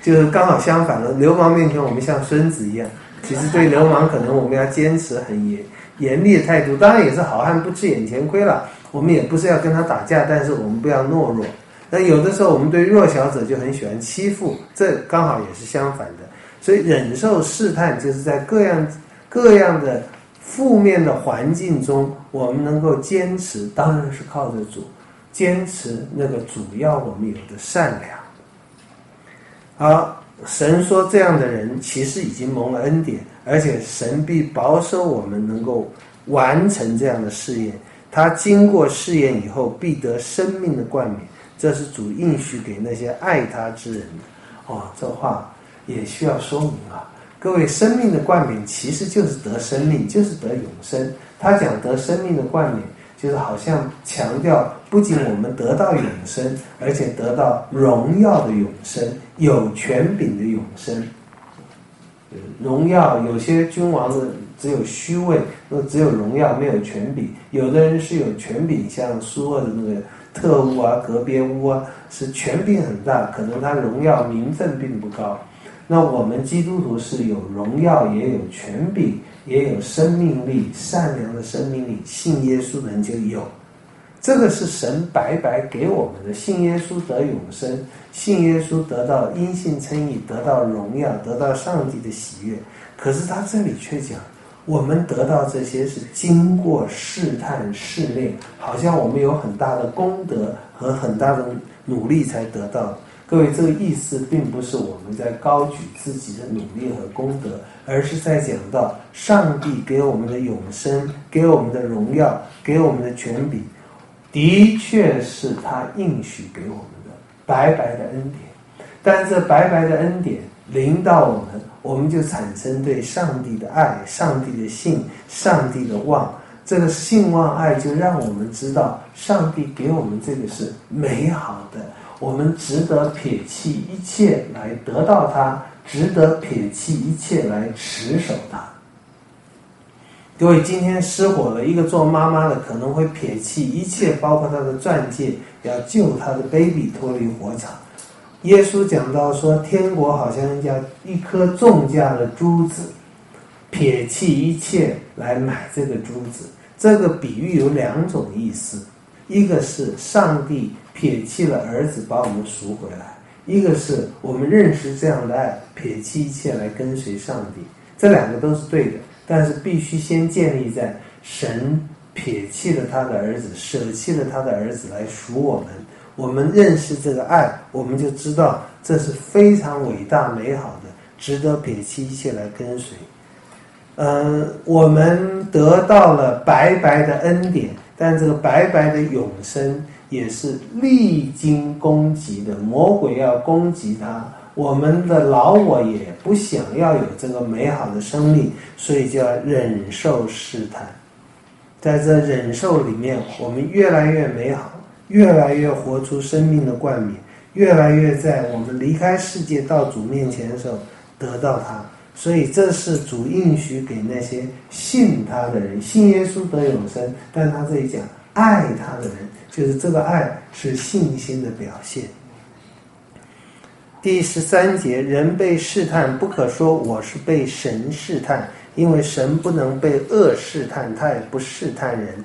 就是刚好相反了。流氓面前我们像孙子一样，其实对流氓可能我们要坚持很严厉的态度，当然也是好汉不吃眼前亏了。我们也不是要跟他打架，但是我们不要懦弱。那有的时候我们对弱小者就很喜欢欺负，这刚好也是相反的。所以忍受试探，就是在各样的负面的环境中，我们能够坚持，当然是靠着主，坚持那个主要我们有的善良。好，神说这样的人其实已经蒙了恩典，而且神必保守我们能够完成这样的试验。他经过试验以后，必得生命的冠冕，这是主应许给那些爱他之人的。这话也需要说明啊。各位，生命的冠冕其实就是得生命，就是得永生。他讲得生命的冠冕，就是好像强调不仅我们得到永生，而且得到荣耀的永生，有权柄的永生。荣耀，有些君王的只有虚位，只有荣耀没有权柄；有的人是有权柄，像苏俄的那个特务啊、格别乌啊，是权柄很大，可能他荣耀名分并不高。那我们基督徒是有荣耀，也有权柄，也有生命力，善良的生命力，信耶稣的人就有。这个是神白白给我们的，信耶稣得永生，信耶稣得到因信称义，得到荣耀，得到上帝的喜悦。可是他这里却讲，我们得到这些是经过试探试炼，好像我们有很大的功德和很大的努力才得到的。各位，这个意思并不是我们在高举自己的努力和功德，而是在讲到上帝给我们的永生，给我们的荣耀，给我们的权柄，的确是他应许给我们的白白的恩典。但这白白的恩典临到我们就产生对上帝的爱、上帝的信、上帝的望。这个信望爱就让我们知道，上帝给我们这个是美好的，我们值得撇弃一切来得到它，值得撇弃一切来持守它。各位，今天失火了，一个做妈妈的可能会撇弃一切，包括他的钻戒，要救他的 baby 脱离火场。耶稣讲到说，天国好像一颗重价的珠子，撇弃一切来买这个珠子。这个比喻有两种意思，一个是上帝撇弃了儿子把我们赎回来，一个是我们认识这样的爱，撇弃一切来跟随上帝。这两个都是对的，但是必须先建立在神撇弃了他的儿子，舍弃了他的儿子来赎我们。我们认识这个爱，我们就知道这是非常伟大美好的，值得撇弃一切来跟随。我们得到了白白的恩典，但这个白白的永生也是历经攻击的，魔鬼要攻击他，我们的老我也不想要有这个美好的生命，所以就要忍受试探。在这忍受里面，我们越来越美好，越来越活出生命的冠冕，越来越在我们离开世界到主面前的时候得到它。所以这是主应许给那些信他的人，信耶稣得永生，但他这里讲爱他的人，就是这个爱是信心的表现。第13节，人被试探，不可说我是被神试探，因为神不能被恶试探，他也不试探人。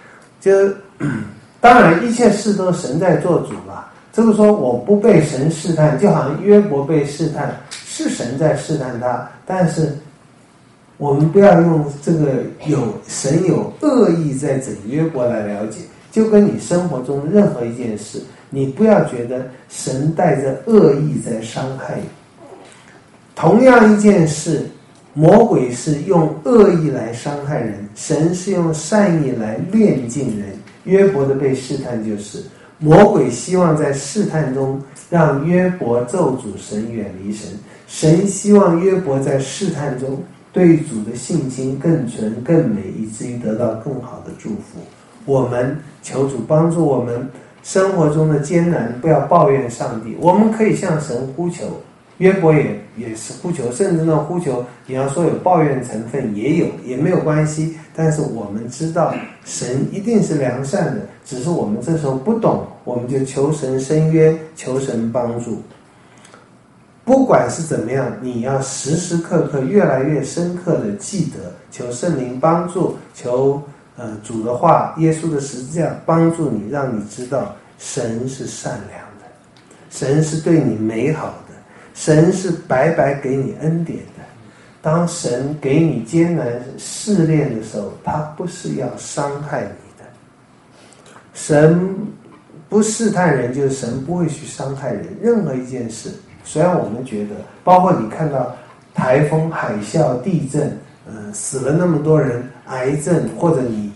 当然一切事都是神在做主了。这个说我不被神试探，就好像约伯被试探，是神在试探他，但是我们不要用这个神有恶意在整约伯来了解。就跟你生活中任何一件事，你不要觉得神带着恶意在伤害你。同样一件事，魔鬼是用恶意来伤害人，神是用善意来炼净人。约伯的被试探就是魔鬼希望在试探中让约伯咒诅神，远离神。神希望约伯在试探中对主的信心更纯更美，以至于得到更好的祝福。我们求主帮助我们生活中的艰难，不要抱怨上帝，我们可以向神呼求。约伯也是呼求，甚至那呼求你要说有抱怨成分也没有关系，但是我们知道神一定是良善的，只是我们这时候不懂，我们就求神伸冤，求神帮助。 不管是怎么样，你要时时刻刻越来越深刻的记得，求圣灵帮助，求主的话，耶稣的十字架帮助你，让你知道神是善良的，神是对你美好的，神是白白给你恩典的。当神给你艰难试炼的时候，他不是要伤害你的。神不试探人，就是神不会去伤害人。任何一件事，虽然我们觉得，包括你看到台风、海啸、地震，死了那么多人，癌症，或者你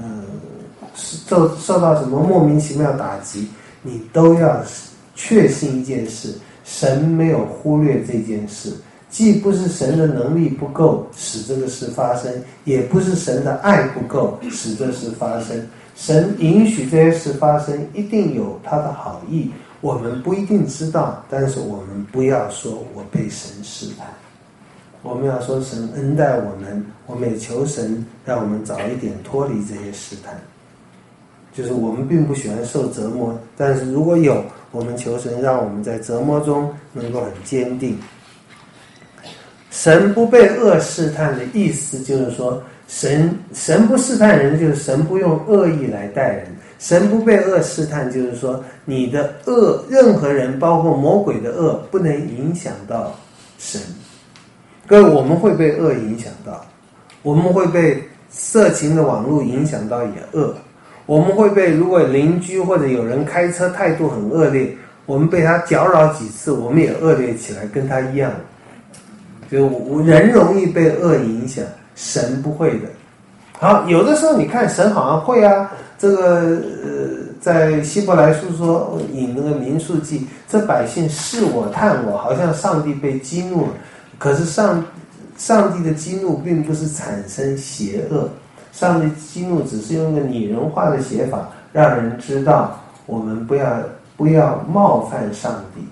受到什么莫名其妙打击，你都要确信一件事：神没有忽略这件事。既不是神的能力不够使这个事发生，也不是神的爱不够使这事发生。神允许这些事发生，一定有他的好意，我们不一定知道，但是我们不要说我被神试探，我们要说神恩待我们，我们也求神让我们早一点脱离这些试探。就是我们并不喜欢受折磨，但是如果有，我们求神让我们在折磨中能够很坚定。神不被恶试探的意思就是说，神不试探人，就是神不用恶意来待人。神不被恶试探，就是说你的恶，任何人包括魔鬼的恶不能影响到神。各位，我们会被恶影响到，我们会被色情的网络影响到也恶，我们会被，如果邻居或者有人开车态度很恶劣，我们被他搅扰几次，我们也恶劣起来，跟他一样。就人容易被恶影响，神不会的。好，有的时候你看神好像会啊，这个在希伯来书说引那个民数记，这百姓试我探我，好像上帝被激怒了。可是上帝的激怒并不是产生邪恶，上帝激怒只是用一个拟人化的写法，让人知道我们不要冒犯上帝。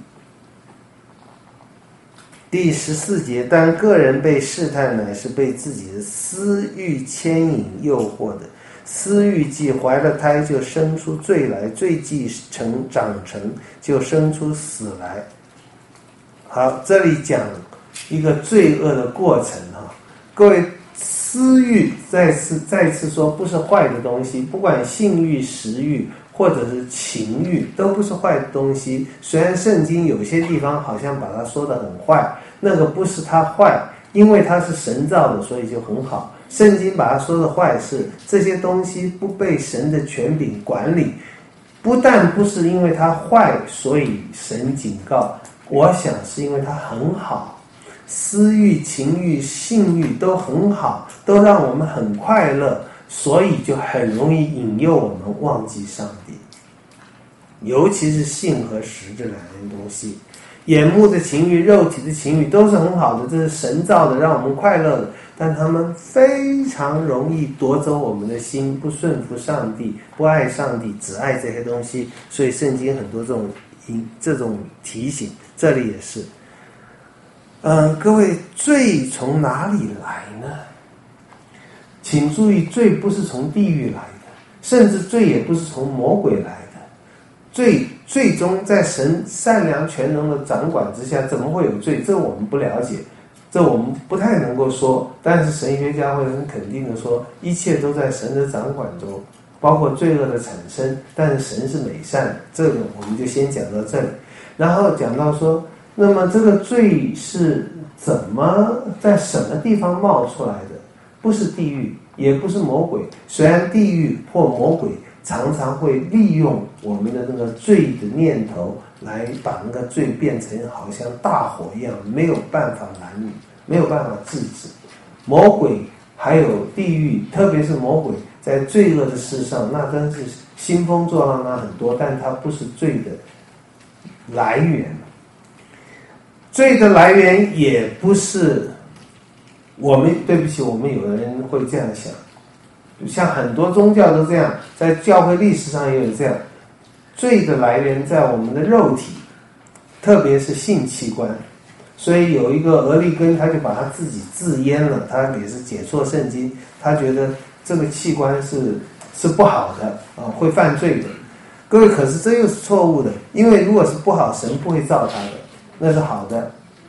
第14节，但个人被试探，乃是被自己的私欲牵引诱惑的。私欲既怀了胎，就生出罪来；罪既长成，就生出死来。好，这里讲一个罪恶的过程哈。各位，私欲再次说，不是坏的东西，不管性欲、食欲或者是情欲，都不是坏的东西。虽然圣经有些地方好像把它说得很坏，那个不是它坏，因为它是神造的，所以就很好。圣经把它说的坏是这些东西不被神的权柄管理，不但不是因为它坏，所以神警告，我想是因为它很好。私欲、情欲、性欲都很好，都让我们很快乐，所以就很容易引诱我们忘记上帝。尤其是性和食这两样东西，眼目的情欲、肉体的情欲都是很好的，这是神造的，让我们快乐的，但他们非常容易夺走我们的心，不顺服上帝，不爱上帝，只爱这些东西。所以圣经很多这种提醒，这里也是。各位，罪从哪里来呢？请注意，罪不是从地狱来的，甚至罪也不是从魔鬼来的。罪最终在神善良全能的掌管之下，怎么会有罪？这我们不了解，这我们不太能够说。但是神学家会很肯定的说，一切都在神的掌管中，包括罪恶的产生。但是神是美善，这个我们就先讲到这里。然后讲到说，那么这个罪是怎么在什么地方冒出来的？不是地狱，也不是魔鬼。虽然地狱或魔鬼常常会利用我们的那个罪的念头来把那个罪变成好像大火一样，没有办法拦阻，没有办法制止。魔鬼还有地狱，特别是魔鬼在罪恶的事上，那真是兴风作浪，那很多，但它不是罪的来源。罪的来源也不是对不起，我们有的人会这样想，像很多宗教都这样，在教会历史上也有这样。罪的来源在我们的肉体，特别是性器官。所以有一个俄利根，他就把他自己自阉了，他也是解错圣经，他觉得这个器官是不好的会犯罪的。各位，可是这又是错误的，因为如果是不好，神不会造他的，那是好的。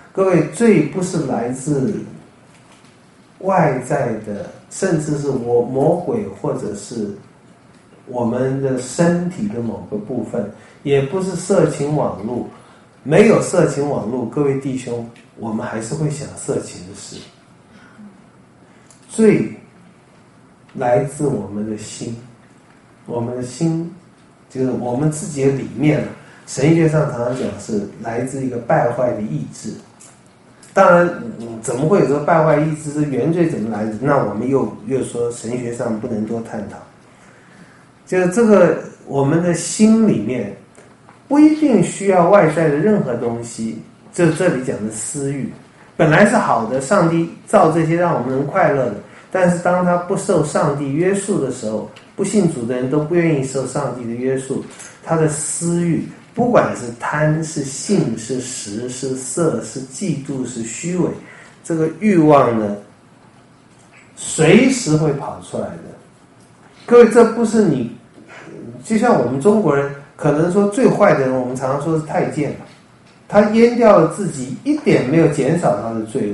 各位，罪不是来自外在的，甚至是魔鬼或者是我们的身体的某个部分，也不是色情网络。没有色情网络，各位弟兄，我们还是会想色情的事。罪来自我们的心，我们的心就是我们自己的里面，神学上常常讲是来自一个败坏的意志。当然，怎么会有这个败坏意志？是原罪怎么来的？那我们又说神学上不能多探讨。就是这个我们的心里面不一定需要外在的任何东西，就这里讲的私欲，本来是好的，上帝造这些让我们能快乐的，但是当他不受上帝约束的时候，不信主的人都不愿意受上帝的约束，他的私欲，不管是贪是性是食是色是嫉妒是虚伪，这个欲望呢随时会跑出来的。各位，这不是你，就像我们中国人可能说最坏的人，我们常常说是太监，他阉掉了自己，一点没有减少他的罪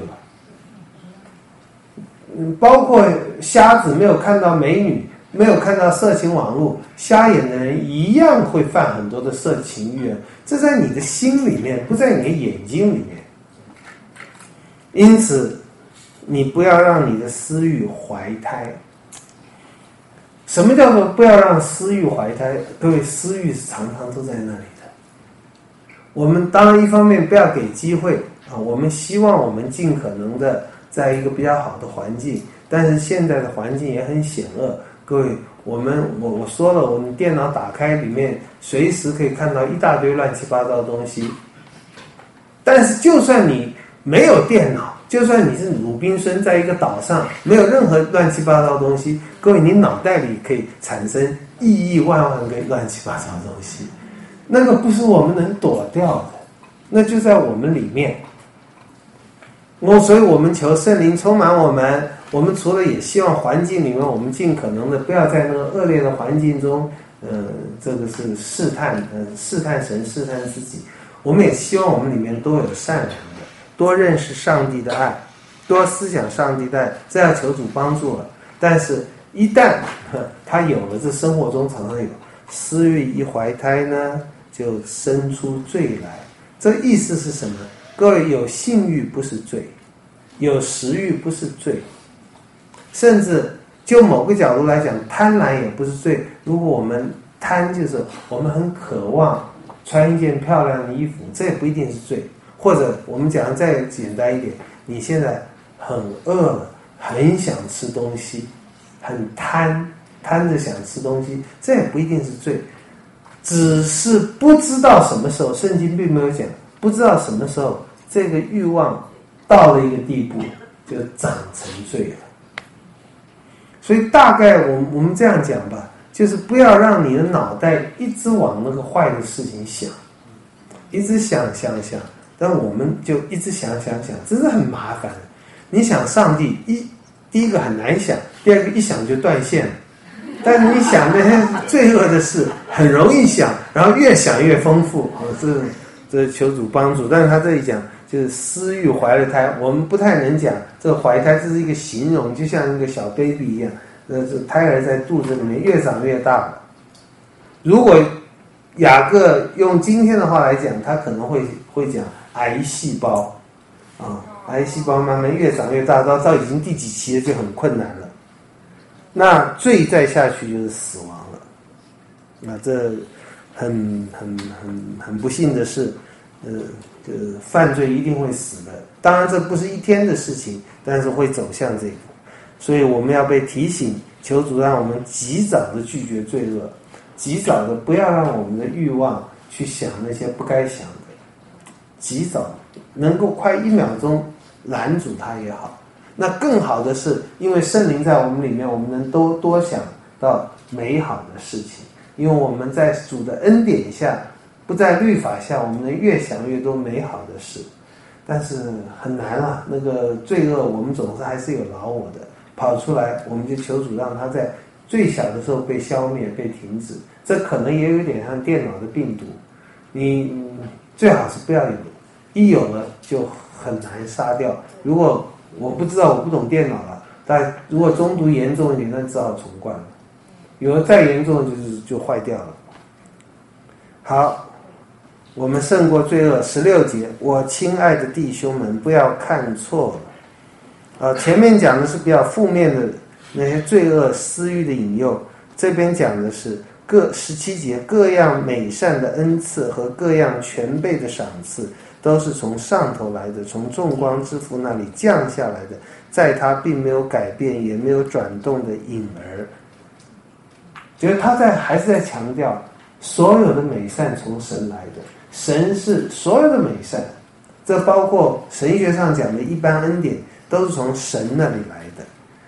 恶。包括瞎子没有看到美女，没有看到色情网络，瞎眼的人一样会犯很多的色情欲，这在你的心里面，不在你的眼睛里面。因此你不要让你的私欲怀胎。什么叫做不要让私欲怀胎？各位，私欲是常常都在那里的。我们当然一方面不要给机会啊，我们希望我们尽可能的在一个比较好的环境，但是现在的环境也很险恶。各位，我说了，我们电脑打开里面随时可以看到一大堆乱七八糟的东西。但是就算你没有电脑，就算你是鲁滨孙在一个岛上，没有任何乱七八糟的东西，各位，你脑袋里可以产生亿万个乱七八糟的东西，那个不是我们能躲掉的，那就在我们里面。所以我们求圣灵充满我们，我们除了也希望环境里面我们尽可能的不要在那个恶劣的环境中，这个是试探神，试探自己。我们也希望我们里面都有善良的，多认识上帝的爱，多思想上帝的爱，这要求主帮助了。但是一旦他有了，这生活中常常有私欲一怀胎呢，就生出罪来。这意思是什么？各位，有性欲不是罪，有食欲不是罪，甚至就某个角度来讲，贪婪也不是罪。如果我们贪，就是我们很渴望穿一件漂亮的衣服，这也不一定是罪。或者我们讲的再简单一点，你现在很饿了，很想吃东西，很贪着想吃东西，这也不一定是罪，只是不知道什么时候，圣经并没有讲，不知道什么时候这个欲望到了一个地步就长成罪了。所以大概我们这样讲吧，就是不要让你的脑袋一直往那个坏的事情想，一直想，但我们就一直想，这是很麻烦的。你想上帝，第一个很难想，第二个一想就断线了。但是你想那些罪恶的事很容易想，然后越想越丰富。这求主帮助。但是他这里讲就是私欲怀了胎，我们不太能讲这个怀胎，这是一个形容，就像一个小 baby 一样，这胎儿在肚子里面越长越大。如果雅各用今天的话来讲，他可能会讲癌细胞啊，癌细胞慢慢越长越大，到已经第几期了就很困难了。那罪再下去就是死亡了。那这很不幸的是，犯罪一定会死的。当然这不是一天的事情，但是会走向这个。所以我们要被提醒，求主让我们及早的拒绝罪恶，及早的不要让我们的欲望去想那些不该想的，及早能够快1秒钟拦阻它也好。那更好的是，因为圣灵在我们里面，我们能多想到美好的事情。因为我们在主的恩典下，不在律法下，我们能越想越多美好的事。但是很难啊，那个罪恶我们总是还是有老我的，跑出来我们就求主让它在最小的时候被消灭，被停止。这可能也有点像电脑的病毒，你最好是不要有，一有了就很难杀掉。如果我不知道，我不懂电脑了，但如果中毒严重一点，那只好重灌了。有的再严重就坏掉了。好，我们胜过罪恶。16节，我亲爱的弟兄们，不要看错了。前面讲的是比较负面的那些罪恶私欲的引诱，这边讲的是17节，各样美善的恩赐和各样全备的赏赐，都是从上头来的，从众光之父那里降下来的，在他并没有改变也没有转动的影儿。觉得他还是在强调，所有的美善从神来的，神是所有的美善，这包括神学上讲的一般恩典，都是从神那里来的。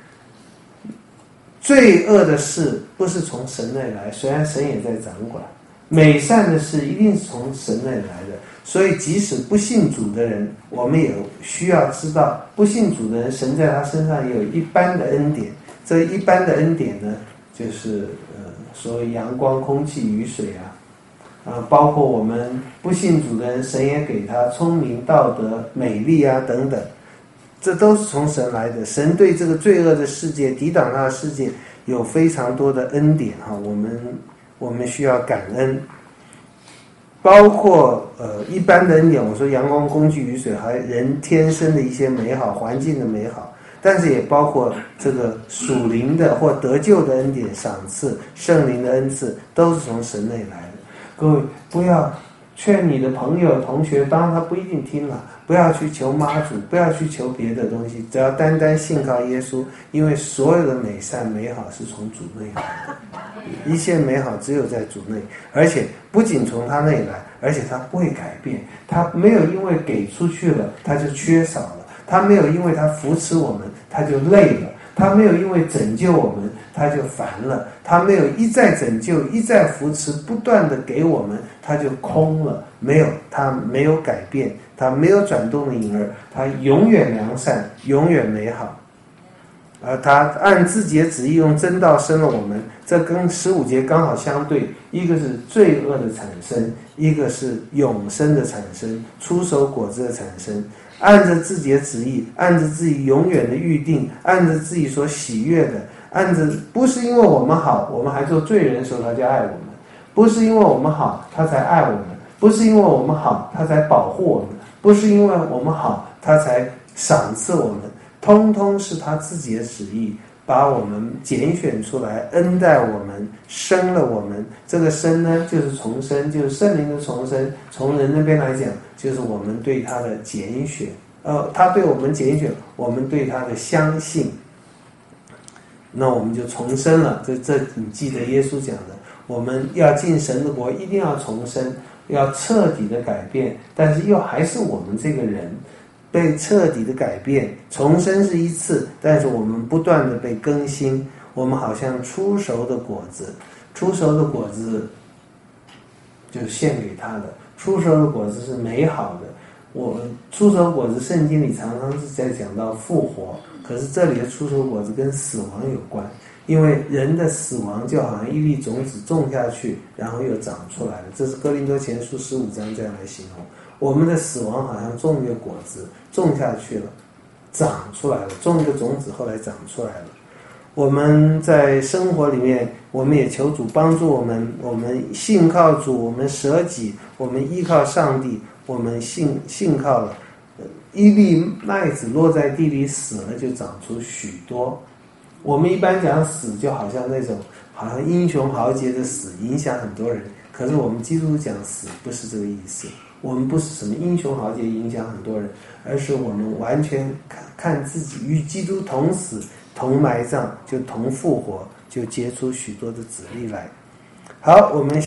罪恶的事不是从神那里来，虽然神也在掌管，美善的事一定是从神那里来的。所以即使不信主的人，我们也需要知道，不信主的人，神在他身上也有一般的恩典。这一般的恩典呢，就是所谓阳光、空气、雨水包括我们不信主的人，神也给他聪明、道德、美丽等等，这都是从神来的。神对这个罪恶的世界、抵挡他的世界有非常多的恩典我们需要感恩。包括一般的恩典，我说阳光、空气、雨水，还人天生的一些美好，环境的美好，但是也包括这个属灵的或得救的恩典、赏赐、圣灵的恩赐，都是从神那里来的。各位不要劝你的朋友、同学，当然他不一定听了，不要去求妈祖，不要去求别的东西，只要单单信靠耶稣，因为所有的美善美好是从主内来的，一切美好只有在主内，而且不仅从他那里来，而且他不会改变，他没有因为给出去了他就缺少了，他没有因为他扶持我们他就累了，他没有因为拯救我们他就烦了，他没有一再拯救一再扶持不断的给我们他就空了，没有，他没有改变，他没有转动的影儿，他永远良善，永远美好。他按自己的旨意用真道生了我们，这跟15节刚好相对，一个是罪恶的产生，一个是永生的产生，出手果子的产生。按着自己的旨意，按着自己永远的预定，按着自己所喜悦的，按着不是因为我们好，我们还做罪人的时候他就爱我们，不是因为我们好他才爱我们，不是因为我们好他才保护我们，不是因为我们好他才赏赐我们，通通是他自己的旨意，把我们拣选出来，恩待我们，生了我们。这个生呢，就是重生，就是圣灵的重生。从人那边来讲，就是我们对他的拣选，他对我们拣选，我们对他的相信，那我们就重生了。这你记得耶稣讲的，我们要进神的国，一定要重生，要彻底的改变，但是又还是我们这个人被彻底的改变。重生是一次，但是我们不断的被更新，我们好像出熟的果子，出熟的果子就献给他的，出熟的果子是美好的。我出熟果子圣经里常常是在讲到复活，可是这里的出熟果子跟死亡有关，因为人的死亡就好像一粒种子种下去然后又长出来了，这是哥林多前书15章这样来形容。我们的死亡好像种一个果子，种下去了，长出来了，种一个种子后来长出来了。我们在生活里面，我们也求主帮助我们，我们信靠主，我们舍己，我们依靠上帝，我们信靠了。一粒麦子落在地里死了，就长出许多。我们一般讲死，就好像那种好像英雄豪杰的死，影响很多人。可是我们基督徒讲死不是这个意思，我们不是什么英雄豪杰影响很多人，而是我们完全看自己与基督同死同埋葬，就同复活，就结出许多的子粒来。好，我们